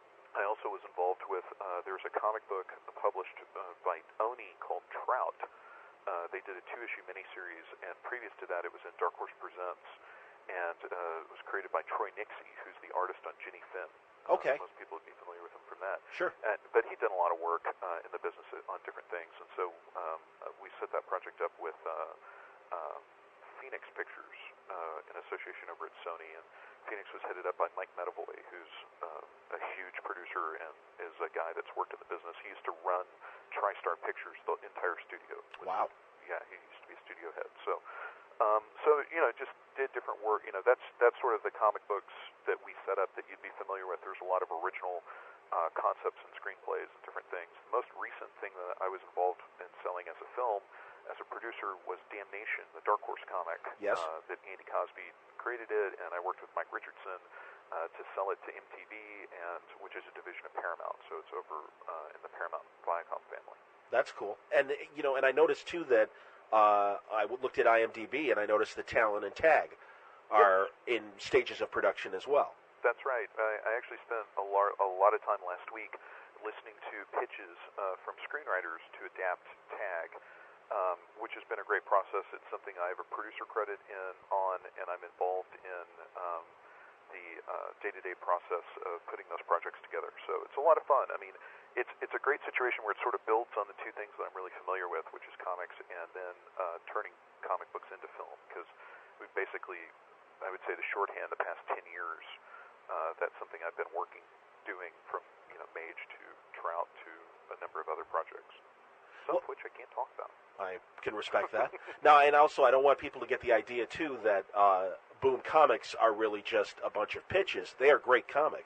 I also was involved with, uh, there was a comic book published uh, by Oni called Trout. Uh, they did a two-issue miniseries, and previous to that, it was in Dark Horse Presents, and uh, it was created by Troy Nixie, who's the artist on Ginny Finn. Okay. Uh, most people would be familiar with him from that. Sure. And, but he'd done a lot of work uh, in the business on different things, and so um, uh, we set that project up with uh, uh, Phoenix Pictures uh, in association over at Sony, and Phoenix was headed up by Mike Medavoy, who's uh, a huge producer and is a guy that's worked in the business. He used to run TriStar Pictures, the entire studio. Wow. Yeah, he used to be a studio head. So, um, so you know, just did different work. You know, that's that's sort of the comic books that we set up that you'd be familiar with. There's a lot of original uh, concepts and screenplays and different things. The most recent thing that I was involved in selling as a film, as a producer, was Damnation, the Dark Horse comic. Yes. Uh, that Andy Cosby created it, and I worked with Mike Richardson uh, to sell it to M T V, and which is a division of Paramount. So it's over uh, in the Paramount Viacom family. That's cool. And, you know, and I noticed, too, that uh, I looked at I M D B, and I noticed that Talon and Tag are yeah. in stages of production as well. That's right. I, I actually spent a, lar- a lot of time last week listening to pitches uh, from screenwriters to adapt Tag, um, which has been a great process. It's something I have a producer credit in on, and I'm involved in um, the uh, day-to-day process of putting those projects together. So it's a lot of fun. I mean, it's it's a great situation where it sort of builds on the two things that I'm really familiar with, which is comics and then uh, turning comic books into film. Because we basically, I would say, the shorthand the past ten years, uh, that's something I've been working, doing from you know Mage to Trout to a number of other projects, some well, of which I can't talk about. I can respect that. Now, and also, I don't want people to get the idea, too, that uh, Boom Comics are really just a bunch of pitches. They are great comics.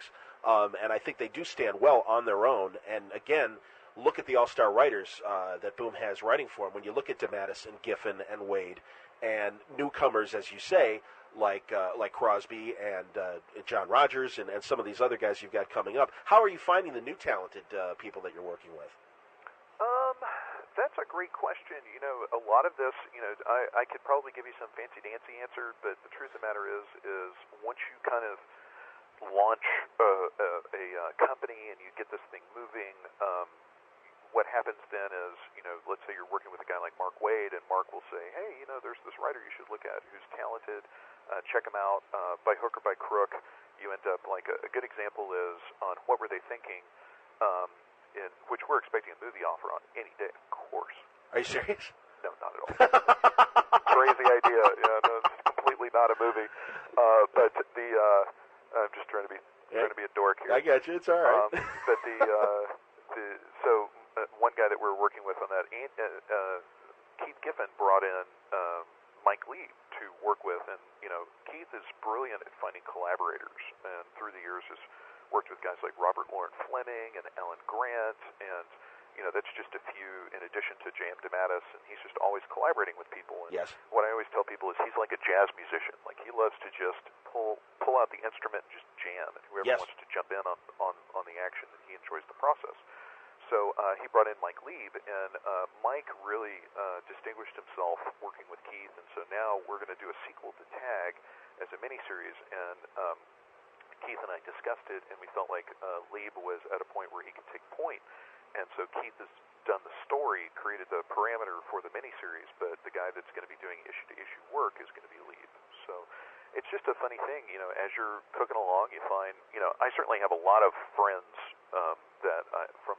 um, and I think they do stand well on their own. And again, look at the all-star writers uh, that Boom has writing for them. When you look at DeMatteis and Giffen and Wade, and newcomers, as you say, like uh, like Crosby and uh, John Rogers and, and some of these other guys you've got coming up. How are you finding the new talented uh, people that you're working with? Um, that's a great question. You know, a lot of this, you know, I, I could probably give you some fancy-dancy answer, but the truth of the matter is, is once you kind of launch a, a, a uh, company and you get this thing moving, um, what happens then is, you know, let's say you're working with a guy like Mark Waid, and Mark will say, hey, you know, there's this writer you should look at who's talented. Uh, check him out. Uh, by hook or by crook, you end up, like, a, a good example is on What Were They Thinking, um, in which we're expecting a movie offer on any day, of course. Are you serious? No, not at all. Crazy idea. Yeah, no, it's completely not a movie. Uh, but the, uh, I'm just trying to be yeah. trying to be a dork here. I got you. It's all right. Um, but the, uh, the so... Uh, one guy that we were working with on that, uh, uh, Keith Giffen brought in um, Mike Leib to work with, and you know, Keith is brilliant at finding collaborators, and through the years has worked with guys like Robert Loren Fleming and Alan Grant, and you know, that's just a few in addition to J M DeMatteis, and he's just always collaborating with people. And yes. What I always tell people is he's like a jazz musician. Like he loves to just pull pull out the instrument and just jam, and whoever yes. wants to jump in on, on, on the action, and he enjoys the process. So uh, he brought in Mike Leib, and uh, Mike really uh, distinguished himself working with Keith, and so now we're going to do a sequel to Tag as a miniseries, and um, Keith and I discussed it, and we felt like uh, Leib was at a point where he could take point, and so Keith has done the story, created the parameter for the miniseries, but the guy that's going to be doing issue-to-issue work is going to be Leib. So it's just a funny thing, you know, as you're cooking along, you find, you know, I certainly have a lot of friends um, that I, from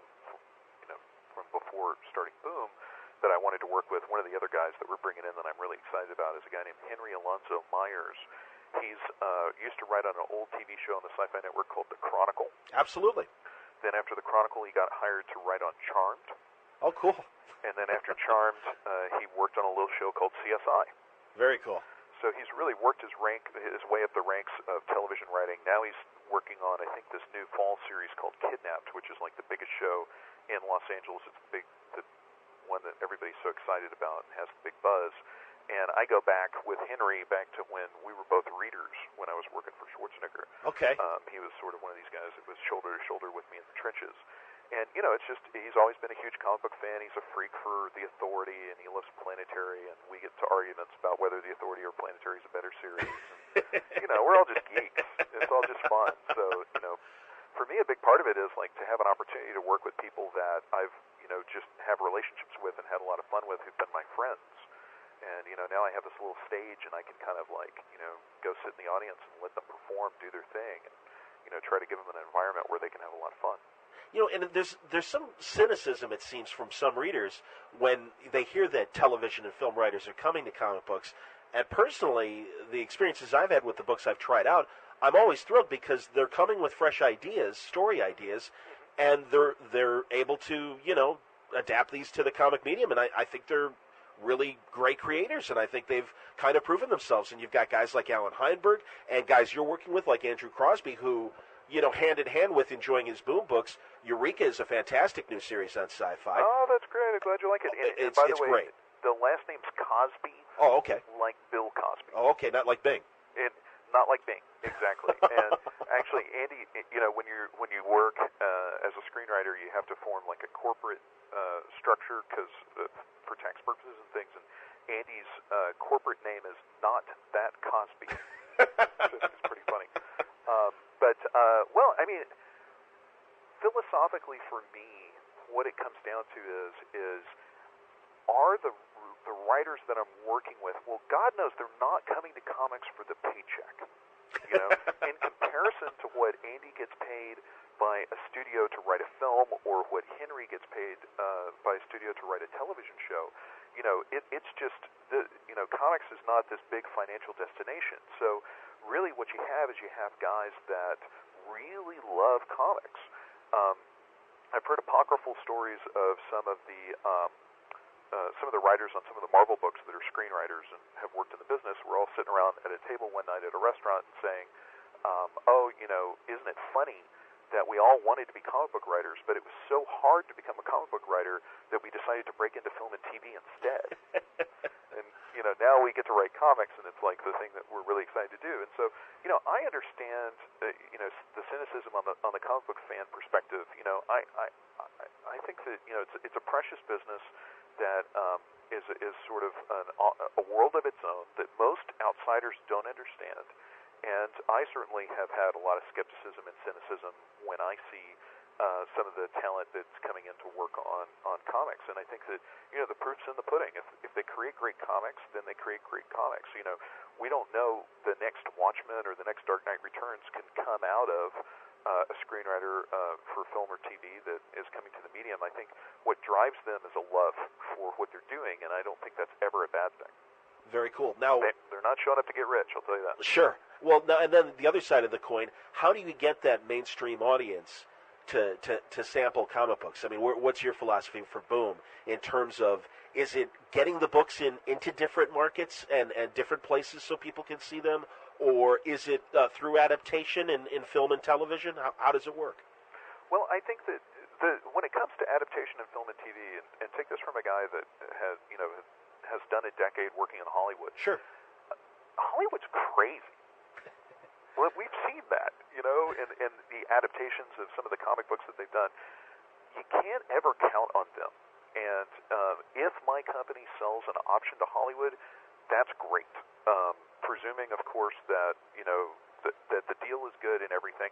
from before starting Boom that I wanted to work with. One of the other guys that we're bringing in that I'm really excited about is a guy named Henry Alonzo Myers. He's uh, used to write on an old T V show on the Sci-Fi Network called The Chronicle. Absolutely. Then after The Chronicle, he got hired to write on Charmed. Oh, cool. And then after Charmed, uh, he worked on a little show called C S I. Very cool. So he's really worked his rank, his way up the ranks of television writing. Now he's working on, I think, this new fall series called Kidnapped, which is like the biggest show in Los Angeles. It's the big, the one that everybody's so excited about and has the big buzz. And I go back with Henry back to when we were both readers when I was working for Schwarzenegger. Okay. Um, he was sort of one of these guys that was shoulder to shoulder with me in the trenches. And, you know, it's just, he's always been a huge comic book fan. He's a freak for The Authority, and he loves Planetary, and we get to arguments about whether The Authority or Planetary is a better series. And, you know, we're all just geeks. It's all just fun. So, you know, for me, a big part of it is, like, to have an opportunity to work with people that I've, you know, just have relationships with and had a lot of fun with who've been my friends. And, you know, now I have this little stage, and I can kind of, like, you know, go sit in the audience and let them perform, do their thing, and, you know, try to give them an environment where they can have a lot of fun. You know, and there's there's some cynicism, it seems, from some readers when they hear that television and film writers are coming to comic books. And personally, the experiences I've had with the books I've tried out, I'm always thrilled because they're coming with fresh ideas, story ideas, and they're they're able to, you know, adapt these to the comic medium. And I, I think they're really great creators, and I think they've kind of proven themselves. And you've got guys like Alan Heinberg and guys you're working with like Andrew Crosby who, you know, hand in hand with enjoying his Boom books. Eureka is a fantastic new series on Sci-Fi. Oh, that's great. I'm glad you like it. And, it's and by it's the way, great. The last name's Cosby. Oh, okay. Like Bill Cosby. Oh, okay. Not like Bing. It, not like Bing, exactly. And actually, Andy, you know, when you when you work uh, as a screenwriter, you have to form like a corporate uh, structure because uh, for tax purposes and things. And Andy's uh, corporate name is Not That Cosby. It's pretty funny. Um, but uh, well, I mean, philosophically, for me, what it comes down to is is are the the writers that I'm working with, well, God knows they're not coming to comics for the paycheck. You know, in comparison to what Andy gets paid by a studio to write a film, or what Henry gets paid uh, by a studio to write a television show, you know, it, it's just the you know, comics is not this big financial destination. So, really, what you have is you have guys that really love comics. Um, I've heard apocryphal stories of some of the um, Uh, some of the writers on some of the Marvel books that are screenwriters and have worked in the business were all sitting around at a table one night at a restaurant and saying, um, oh, you know, isn't it funny that we all wanted to be comic book writers, but it was so hard to become a comic book writer that we decided to break into film and T V instead. And, you know, now we get to write comics, and it's like the thing that we're really excited to do. And so, you know, I understand, uh, you know, the cynicism on the on the comic book fan perspective. You know, I I, I, I think that, you know, it's it's a precious business that um, is is sort of an, a world of its own that most outsiders don't understand. And I certainly have had a lot of skepticism and cynicism when I see uh, some of the talent that's coming in to work on, on comics. And I think that, you know, the proof's in the pudding. If, if they create great comics, then they create great comics. You know, we don't know the next Watchmen or the next Dark Knight Returns can come out of uh, a screenwriter uh, for film or T V that is coming to the medium. I think what drives them is a love for what they're doing, and I don't think that's ever a bad thing. Very cool. Now they, they're not showing up to get rich, I'll tell you that. Sure. Well, now, and then the other side of the coin, how do you get that mainstream audience to, to, to sample comic books? I mean, what's your philosophy for Boom in terms of, is it getting the books in into different markets and, and different places so people can see them, or is it uh, through adaptation in, in film and television? How, how does it work? Well, I think that the, when it comes to adaptation in film and T V, and, and take this from a guy that has, you know, has done a decade working in Hollywood. Sure. Uh, Hollywood's crazy. Well, we've seen that, you know, in, in the adaptations of some of the comic books that they've done. You can't ever count on them. And um, if my company sells an option to Hollywood, that's great. Um, presuming, of course, that, you know, that, that the deal is good and everything.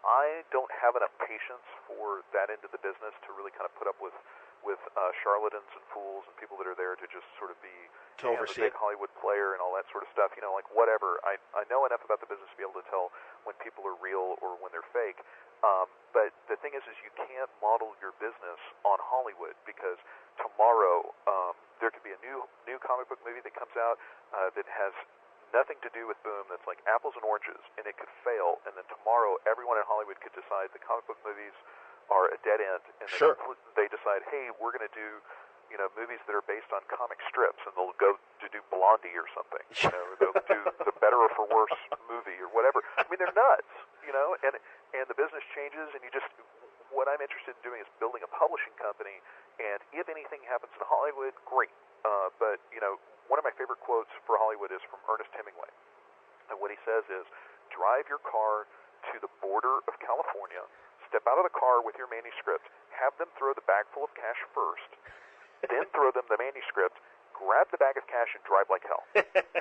I don't have enough patience for that end of the business to really kind of put up with with uh, charlatans and fools and people that are there to just sort of be to you know, oversee the big Hollywood player and all that sort of stuff. You know, like whatever. I I know enough about the business to be able to tell when people are real or when they're fake. Um, but the thing is, is you can't model your business on Hollywood because tomorrow um, there could be a new new comic book movie that comes out uh, that has nothing to do with Boom, that's like apples and oranges, and it could fail, and then tomorrow everyone in Hollywood could decide the comic book movies are a dead end, and they, sure. they decide, hey, we're going to do, you know, movies that are based on comic strips, and they'll go to do Blondie or something, you know, or they'll do the Better or for Worse movie or whatever. I mean, they're nuts, you know, and and the business changes, and you just, what I'm interested in doing is building a publishing company, and if anything happens in Hollywood, great. Uh, but, you know, one of my favorite quotes for Hollywood is from Ernest Hemingway. And what he says is, drive your car to the border of California, step out of the car with your manuscript, have them throw the bag full of cash first, then throw them the manuscript, grab the bag of cash, and drive like hell.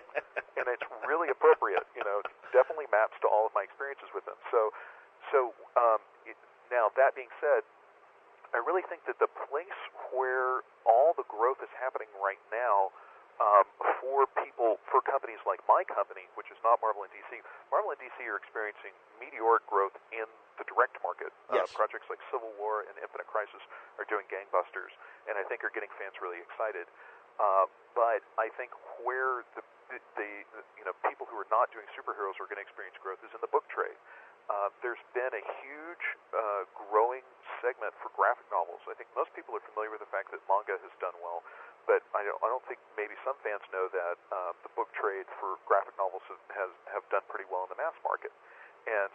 And it's really appropriate, you know, it definitely maps to all of my experiences with them. So, so um, it, now, that being said, I really think that the place where all the growth is happening right now um, for people, for companies like my company, which is not Marvel and D C, Marvel and D C are experiencing meteoric growth in the direct market. Yes. Uh, projects like Civil War and Infinite Crisis are doing gangbusters, and I think are getting fans really excited. Uh, but I think where the, the, the you know people who are not doing superheroes are going to experience growth is in the book trade. Uh, there's been a huge uh, growing segment for graphic novels. I think most people are familiar with the fact that manga has done well, but I don't, I don't think maybe some fans know that uh, the book trade for graphic novels has, has have done pretty well in the mass market, and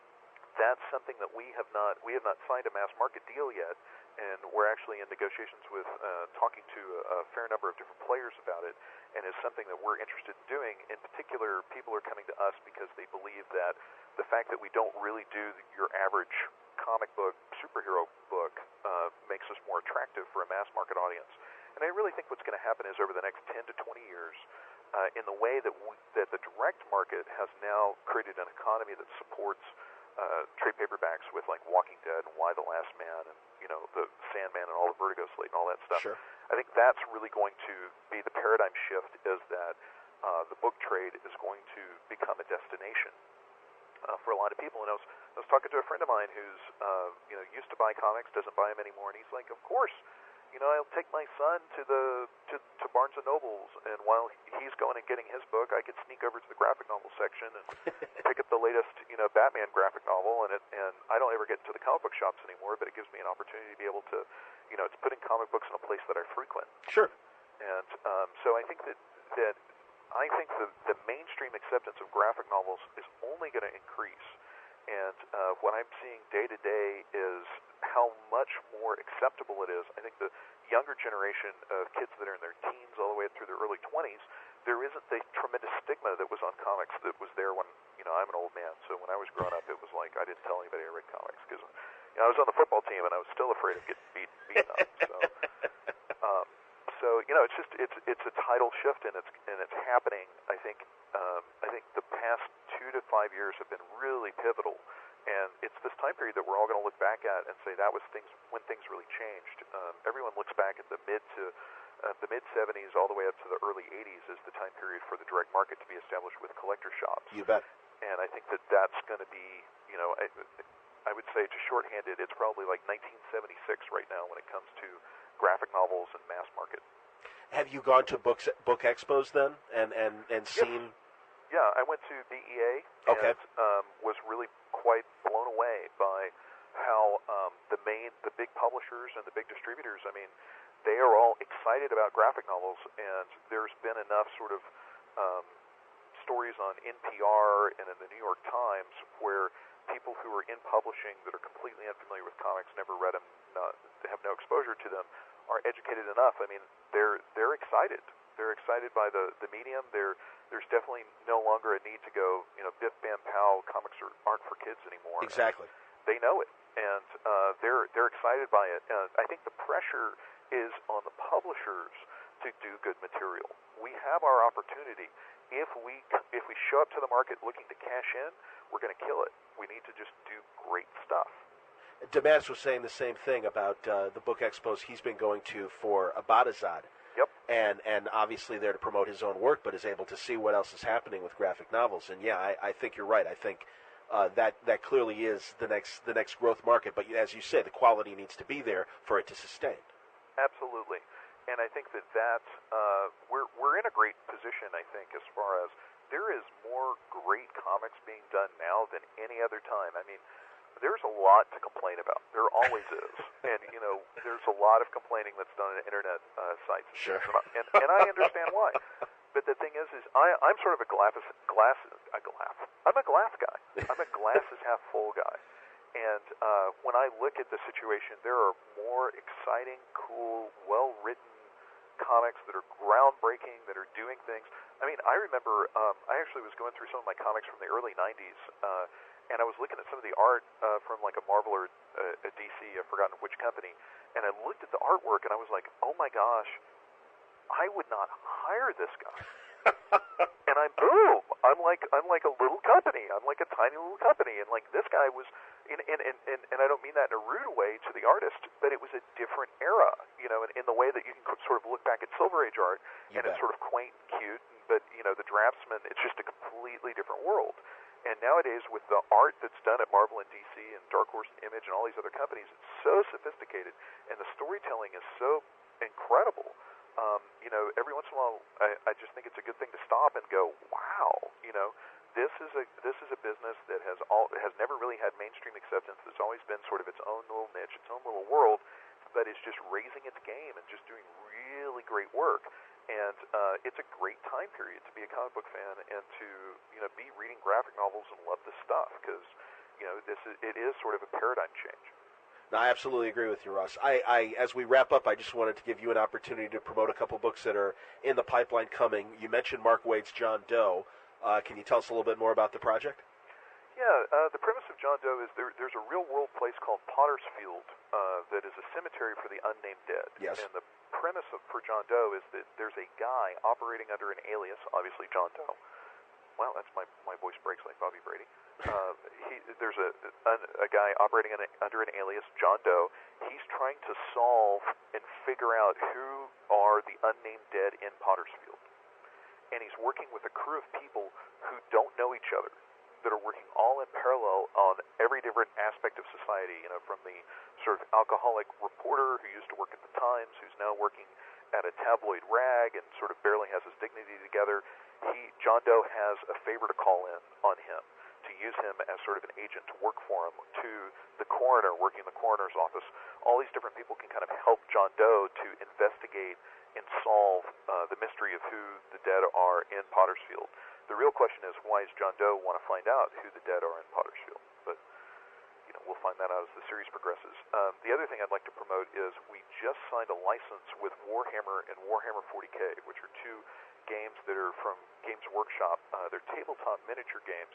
that's something that we have not we have not signed a mass market deal yet, and we're actually in negotiations with uh, talking to a, a fair number of different players about it, and it's something that we're interested in doing. In particular, people are coming to us because they believe that the fact that we don't really do your average comic book, superhero book, uh, makes us more attractive for a mass market audience. And I really think what's going to happen is over the next ten to twenty years, uh, in the way that we, that the direct market has now created an economy that supports uh, trade paperbacks with like Walking Dead and Y the Last Man and, you know, the Sandman and all the Vertigo slate and all that stuff. Sure. I think that's really going to be the paradigm shift, is that uh, the book trade is going to become a destination uh, for a lot of people. And I was, I was talking to a friend of mine who's, uh, you know, used to buy comics, doesn't buy them anymore, and he's like, of course, you know, I'll take my son to the to, to Barnes and Nobles, and while he's going and getting his book, I could sneak over to the graphic novel section and pick up the latest, you know, Batman graphic novel, and it, and I don't ever get into the comic book shops anymore, but it gives me an opportunity to be able to, you know, it's putting comic books in a place that I frequent. Sure. And um, so I think that that I think the the mainstream acceptance of graphic novels is only going to increase. And uh, what I'm seeing day to day is how much more acceptable it is. I think the younger generation of kids that are in their teens all the way up through their early twenties, there isn't the tremendous stigma that was on comics that was there when, you know, I'm an old man. So when I was growing up, it was like I didn't tell anybody I read comics because, you know, I was on the football team and I was still afraid of getting beat, beaten up. So, um, so you know, it's just it's it's a tidal shift and it's and it's happening. I think um, I think the past two to five years have been really pivotal. And it's this time period that we're all going to look back at and say that was things when things really changed. Um, everyone looks back at the mid to uh, the mid seventies all the way up to the early eighties as the time period for the direct market to be established with collector shops. You bet. And I think that that's going to be, you know, I, I would say to shorthand it, it's probably like nineteen seventy-six right now when it comes to graphic novels and mass market. Have you gone to books, book expos then and, and, and seen... Yes. Yeah, I went to B E A and okay. um, was really quite blown away by how um, the main, the big publishers and the big distributors, I mean, they are all excited about graphic novels, and there's been enough sort of um, stories on N P R and in the New York Times where people who are in publishing that are completely unfamiliar with comics, never read them, not, have no exposure to them, are educated enough. I mean, they're they're excited. They're excited by the, the medium. They're There's definitely no longer a need to go, you know, biff, bam, pow, comics are, aren't for kids anymore. Exactly. And they know it, and uh, they're they're excited by it. Uh, I think the pressure is on the publishers to do good material. We have our opportunity. If we if we show up to the market looking to cash in, we're going to kill it. We need to just do great stuff. Damaris was saying the same thing about uh, the book expos he's been going to for Abadazad. Yep. And and obviously there to promote his own work, but is able to see what else is happening with graphic novels. And yeah, I, I think you're right. I think uh, that that clearly is the next the next growth market. But as you say, the quality needs to be there for it to sustain. Absolutely. And I think that that uh, we're we're in a great position. I think as far as there is more great comics being done now than any other time. I mean, there's a lot to complain about. There always is. And, you know, there's a lot of complaining that's done on internet uh, sites. Sure. And, and I understand why. But the thing is, is I, I'm sort of a glass, glass, a glass. I'm a glass guy. I'm a glass is half full guy. And uh, when I look at the situation, there are more exciting, cool, well-written comics that are groundbreaking, that are doing things. I mean, I remember, um, I actually was going through some of my comics from the early nineties, uh, and I was looking at some of the art uh, from like a Marvel or uh, a D C, I've forgotten which company, and I looked at the artwork and I was like, oh my gosh, I would not hire this guy. And I'm boom. I'm like I'm like a little company. I'm like a tiny little company, and like this guy was, and and and and, and I don't mean that in a rude way to the artist, but it was a different era, you know, in, in the way that you can sort of look back at Silver Age art, You and bet. it's sort of quaint and cute, but you know, the Draftsman, it's just a completely different world. And nowadays, with the art that's done at Marvel and D C and Dark Horse and Image and all these other companies, it's so sophisticated, and the storytelling is so incredible. Um, you know, every once in a while, I, I just think it's a good thing to stop and go, wow, you know, this is a this is a business that has all has never really had mainstream acceptance. It's always been sort of its own little niche, its own little world, but it's just raising its game and just doing really great work. And uh, it's a great time period to be a comic book fan and to, you know, be reading graphic novels and love this stuff because, you know, this is, it is sort of a paradigm change. No, I absolutely agree with you, Russ. I, I, as we wrap up, I just wanted to give you an opportunity to promote a couple books that are in the pipeline coming. You mentioned Mark Waid's John Doe. Uh, can you tell us a little bit more about the project? Yeah, uh, the premise of John Doe is there, there's a real-world place called Potter's Field uh, that is a cemetery for the unnamed dead. Yes. And the premise of, for John Doe is that there's a guy operating under an alias, obviously John Doe. Wow, that's my my voice breaks like Bobby Brady. Uh, he, there's a, a a guy operating an, under an alias, John Doe. He's trying to solve and figure out who are the unnamed dead in Potter's Field. And he's working with a crew of people who don't know each other, that are working all in parallel on every different aspect of society, you know, from the sort of alcoholic reporter who used to work at the Times, who's now working at a tabloid rag and sort of barely has his dignity together. He, John Doe has a favor to call in on him, to use him as sort of an agent to work for him, to the coroner, working in the coroner's office. All these different people can kind of help John Doe to investigate and solve uh, the mystery of who the dead are in Potter's Field. The real question is, why does John Doe want to find out who the dead are in Potter's Field? but you know, we'll find that out as the series progresses. Um, the other thing I'd like to promote is we just signed a license with Warhammer and Warhammer forty K, which are two games that are from Games Workshop. Uh, they're tabletop miniature games.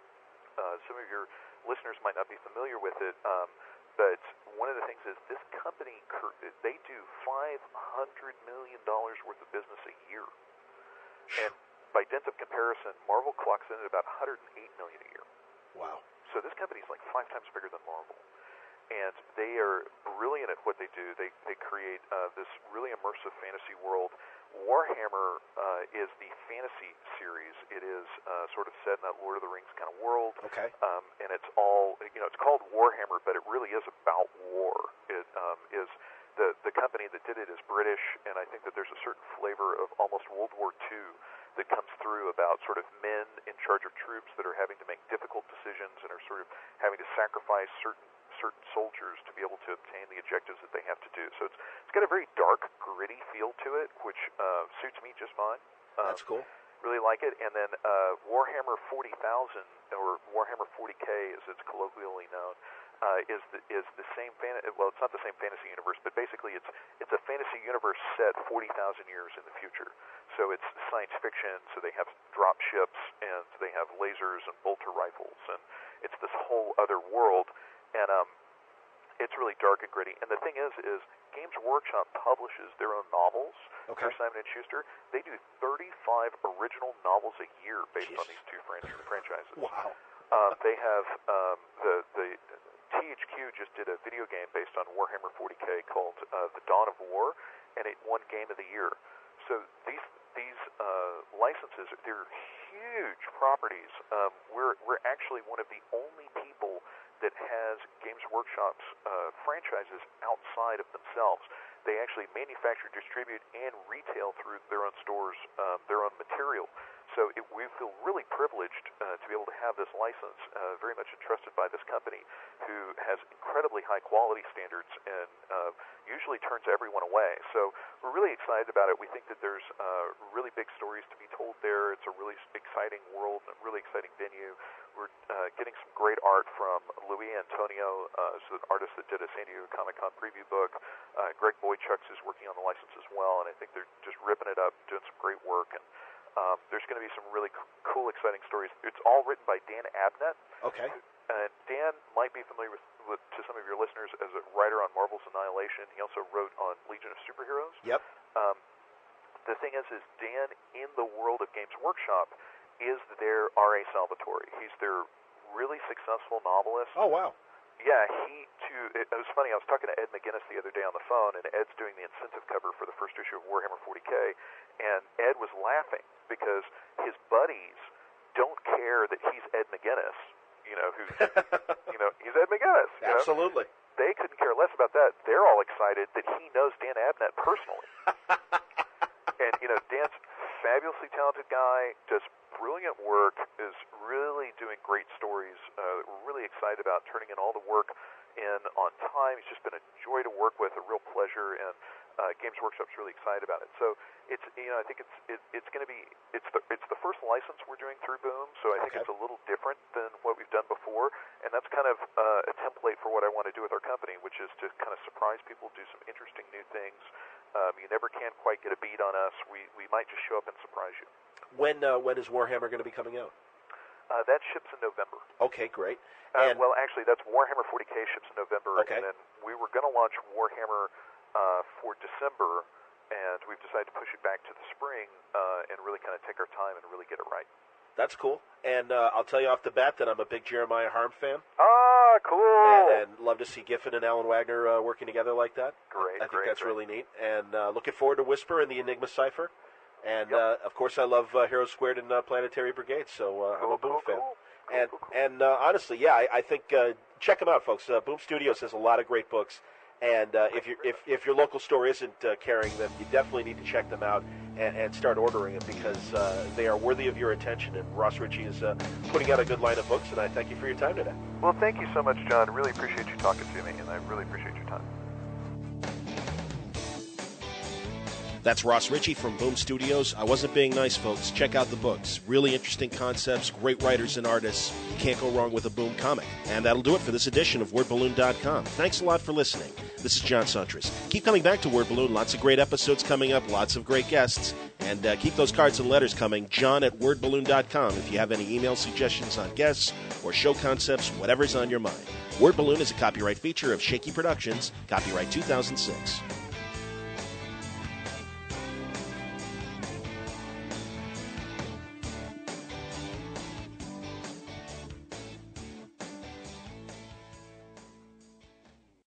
Uh, some of your listeners might not be familiar with it, um, but one of the things is this company, they do five hundred million dollars worth of business a year. And by dint of comparison, Marvel clocks in at about one hundred eight million dollars a year. Wow. So this company is like five times bigger than Marvel. And they are brilliant at what they do. They they create uh, this really immersive fantasy world. Warhammer uh, is the fantasy series. It is uh, sort of set in that Lord of the Rings kind of world. Okay. Um, and it's all, you know, it's called Warhammer, but it really is about war. It um, is the the company that did it is British, and I think that there's a certain flavor of almost World War Two that comes through about sort of men in charge of troops that are having to make difficult decisions and are sort of having to sacrifice certain certain soldiers to be able to obtain the objectives that they have to do. So it's it's got a very dark, gritty feel to it, which uh, suits me just fine. Um, That's cool. Really like it. And then uh, Warhammer forty thousand, or Warhammer forty K as it's colloquially known, uh, is the, is the same fan. Well, it's not the same fantasy universe, but basically it's it's a fantasy universe set forty thousand years in the future. So it's science fiction. So they have drop ships and they have lasers and bolter rifles, and it's this whole other world. And um, it's really dark and gritty. And the thing is, is Games Workshop publishes their own novels. Okay. For Simon and Schuster, they do thirty-five original novels a year based Jeez. on these two fran- franchises. Wow. Um, they have um, the the T H Q just did a video game based on Warhammer forty K called uh, The Dawn of War, and it won Game of the Year. So these these uh, licenses, they're huge properties. Um, we're we're actually one of the only people that has Games Workshop's uh, franchises outside of themselves. They actually manufacture, distribute, and retail through their own stores, um, their own material. So it, we feel really privileged uh, to be able to have this license, uh, very much entrusted by this company, who has incredibly high quality standards and uh, usually turns everyone away. So we're really excited about it. We think that there's uh, really big stories to be told there. It's a really exciting world and a really exciting venue. We're uh, getting some great art from Louis Antonio, uh, so an artist that did a San Diego Comic-Con preview book. Uh, Greg Boychucks is working on the license as well, and I think they're just ripping it up, doing some great work. And Um, there's going to be some really c- cool, exciting stories. It's all written by Dan Abnett. Okay. And Dan might be familiar with, with, to some of your listeners, as a writer on Marvel's Annihilation. He also wrote on Legion of Superheroes. Yep. Um, the thing is, is Dan, in the world of Games Workshop, is their R A Salvatore. He's their really successful novelist. Oh, wow. Yeah, he, too, it, it was funny, I was talking to Ed McGuinness the other day on the phone, and Ed's doing the incentive cover for the first issue of Warhammer forty K, and Ed was laughing because his buddies don't care that he's Ed McGuinness, you know, who's, you know, he's Ed McGuinness. You Absolutely. know? They couldn't care less about that. They're all excited that he knows Dan Abnett personally. And, you know, Dan's a fabulously talented guy, does brilliant work, is really doing great stories. Uh, we're really excited about turning in all the work in on time. He's just been a joy to work with, a real pleasure, and uh, Games Workshop's really excited about it. So it's, you know, I think it's it, it's going to be it's the it's the first license we're doing through Boom. So I think Okay. it's a little different than what we've done before, and that's kind of uh, a template for what I want to do with our company, which is to kind of surprise people, do some interesting new things. Um, you never can quite get a beat on us. We we might just show up and surprise you. When uh, when is Warhammer going to be coming out? Uh, that ships in November. Okay, great. Uh, And well, actually, that's Warhammer forty K ships in November, Okay. and then we were going to launch Warhammer uh, for December, and we've decided to push it back to the spring uh, and really kind of take our time and really get it right. that's cool. And uh, I'll tell you off the bat that I'm a big Jeremiah Harm fan, Ah, cool! and, and love to see Giffen and Alan Wagner uh, working together like that. Great, I think great, that's great. really neat. And uh, looking forward to Whisper and the Enigma Cipher. And, Yep. uh, of course, I love uh, Heroes Squared and uh, Planetary Brigade, so uh, I'm Cool, a Boom cool, fan. cool. Cool, And cool, cool. and uh, honestly, yeah, I, I think uh, check them out, folks. Uh, Boom Studios has a lot of great books, and uh, if you if if your local store isn't uh, carrying them, you definitely need to check them out and, and start ordering them because uh, they are worthy of your attention. And Ross Ritchie is uh, putting out a good line of books, and I thank you for your time today. Well, thank you so much, John. Really appreciate you talking to me, and I really appreciate your time. That's Ross Ritchie from Boom Studios. I wasn't being nice, folks. Check out the books. Really interesting concepts, great writers and artists. You can't go wrong with a Boom comic. And that'll do it for this edition of Word Balloon dot com. Thanks a lot for listening. This is John Suntress. Keep coming back to Word Balloon. Lots of great episodes coming up, lots of great guests. And uh, keep those cards and letters coming. John at Word Balloon dot com if you have any email suggestions on guests or show concepts, whatever's on your mind. Word Balloon is a copyright feature of Shaky Productions, copyright two thousand six.